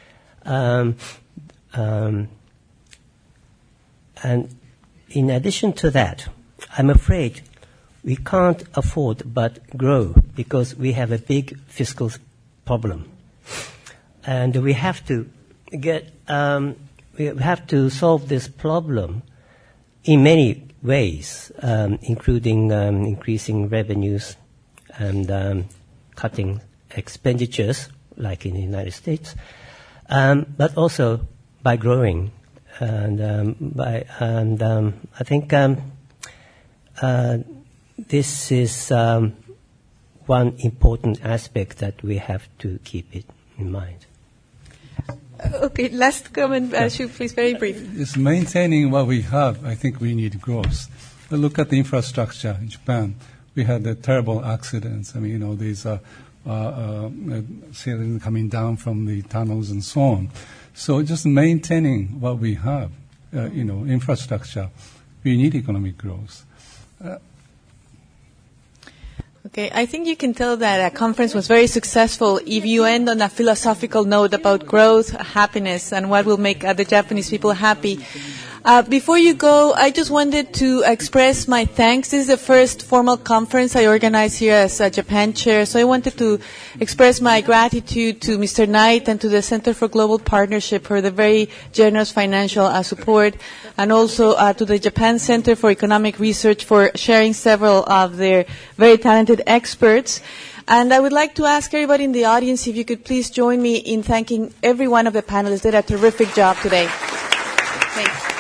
And in addition to that, I'm afraid we can't afford but grow because we have a big fiscal problem. And we have to solve this problem in many ways, including increasing revenues and cutting expenditures, like in the United States, but also by growing. And I think this is one important aspect that we have to keep it in mind. Okay, last comment, Shu, please, very brief. It's maintaining what we have. I think we need growth. But look at the infrastructure in Japan. We had the terrible accidents. I mean, these ceiling coming down from the tunnels and so on. So just maintaining what we have, infrastructure, we need economic growth. Okay, I think you can tell that a conference was very successful if you end on a philosophical note about growth, happiness, and what will make the Japanese people happy. Before you go, I just wanted to express my thanks. This is the first formal conference I organize here as a Japan chair, so I wanted to express my gratitude to Mr. Knight and to the Center for Global Partnership for the very generous financial support, and also to the Japan Center for Economic Research for sharing several of their very talented experts. And I would like to ask everybody in the audience if you could please join me in thanking every one of the panelists. They did a terrific job today. Thanks.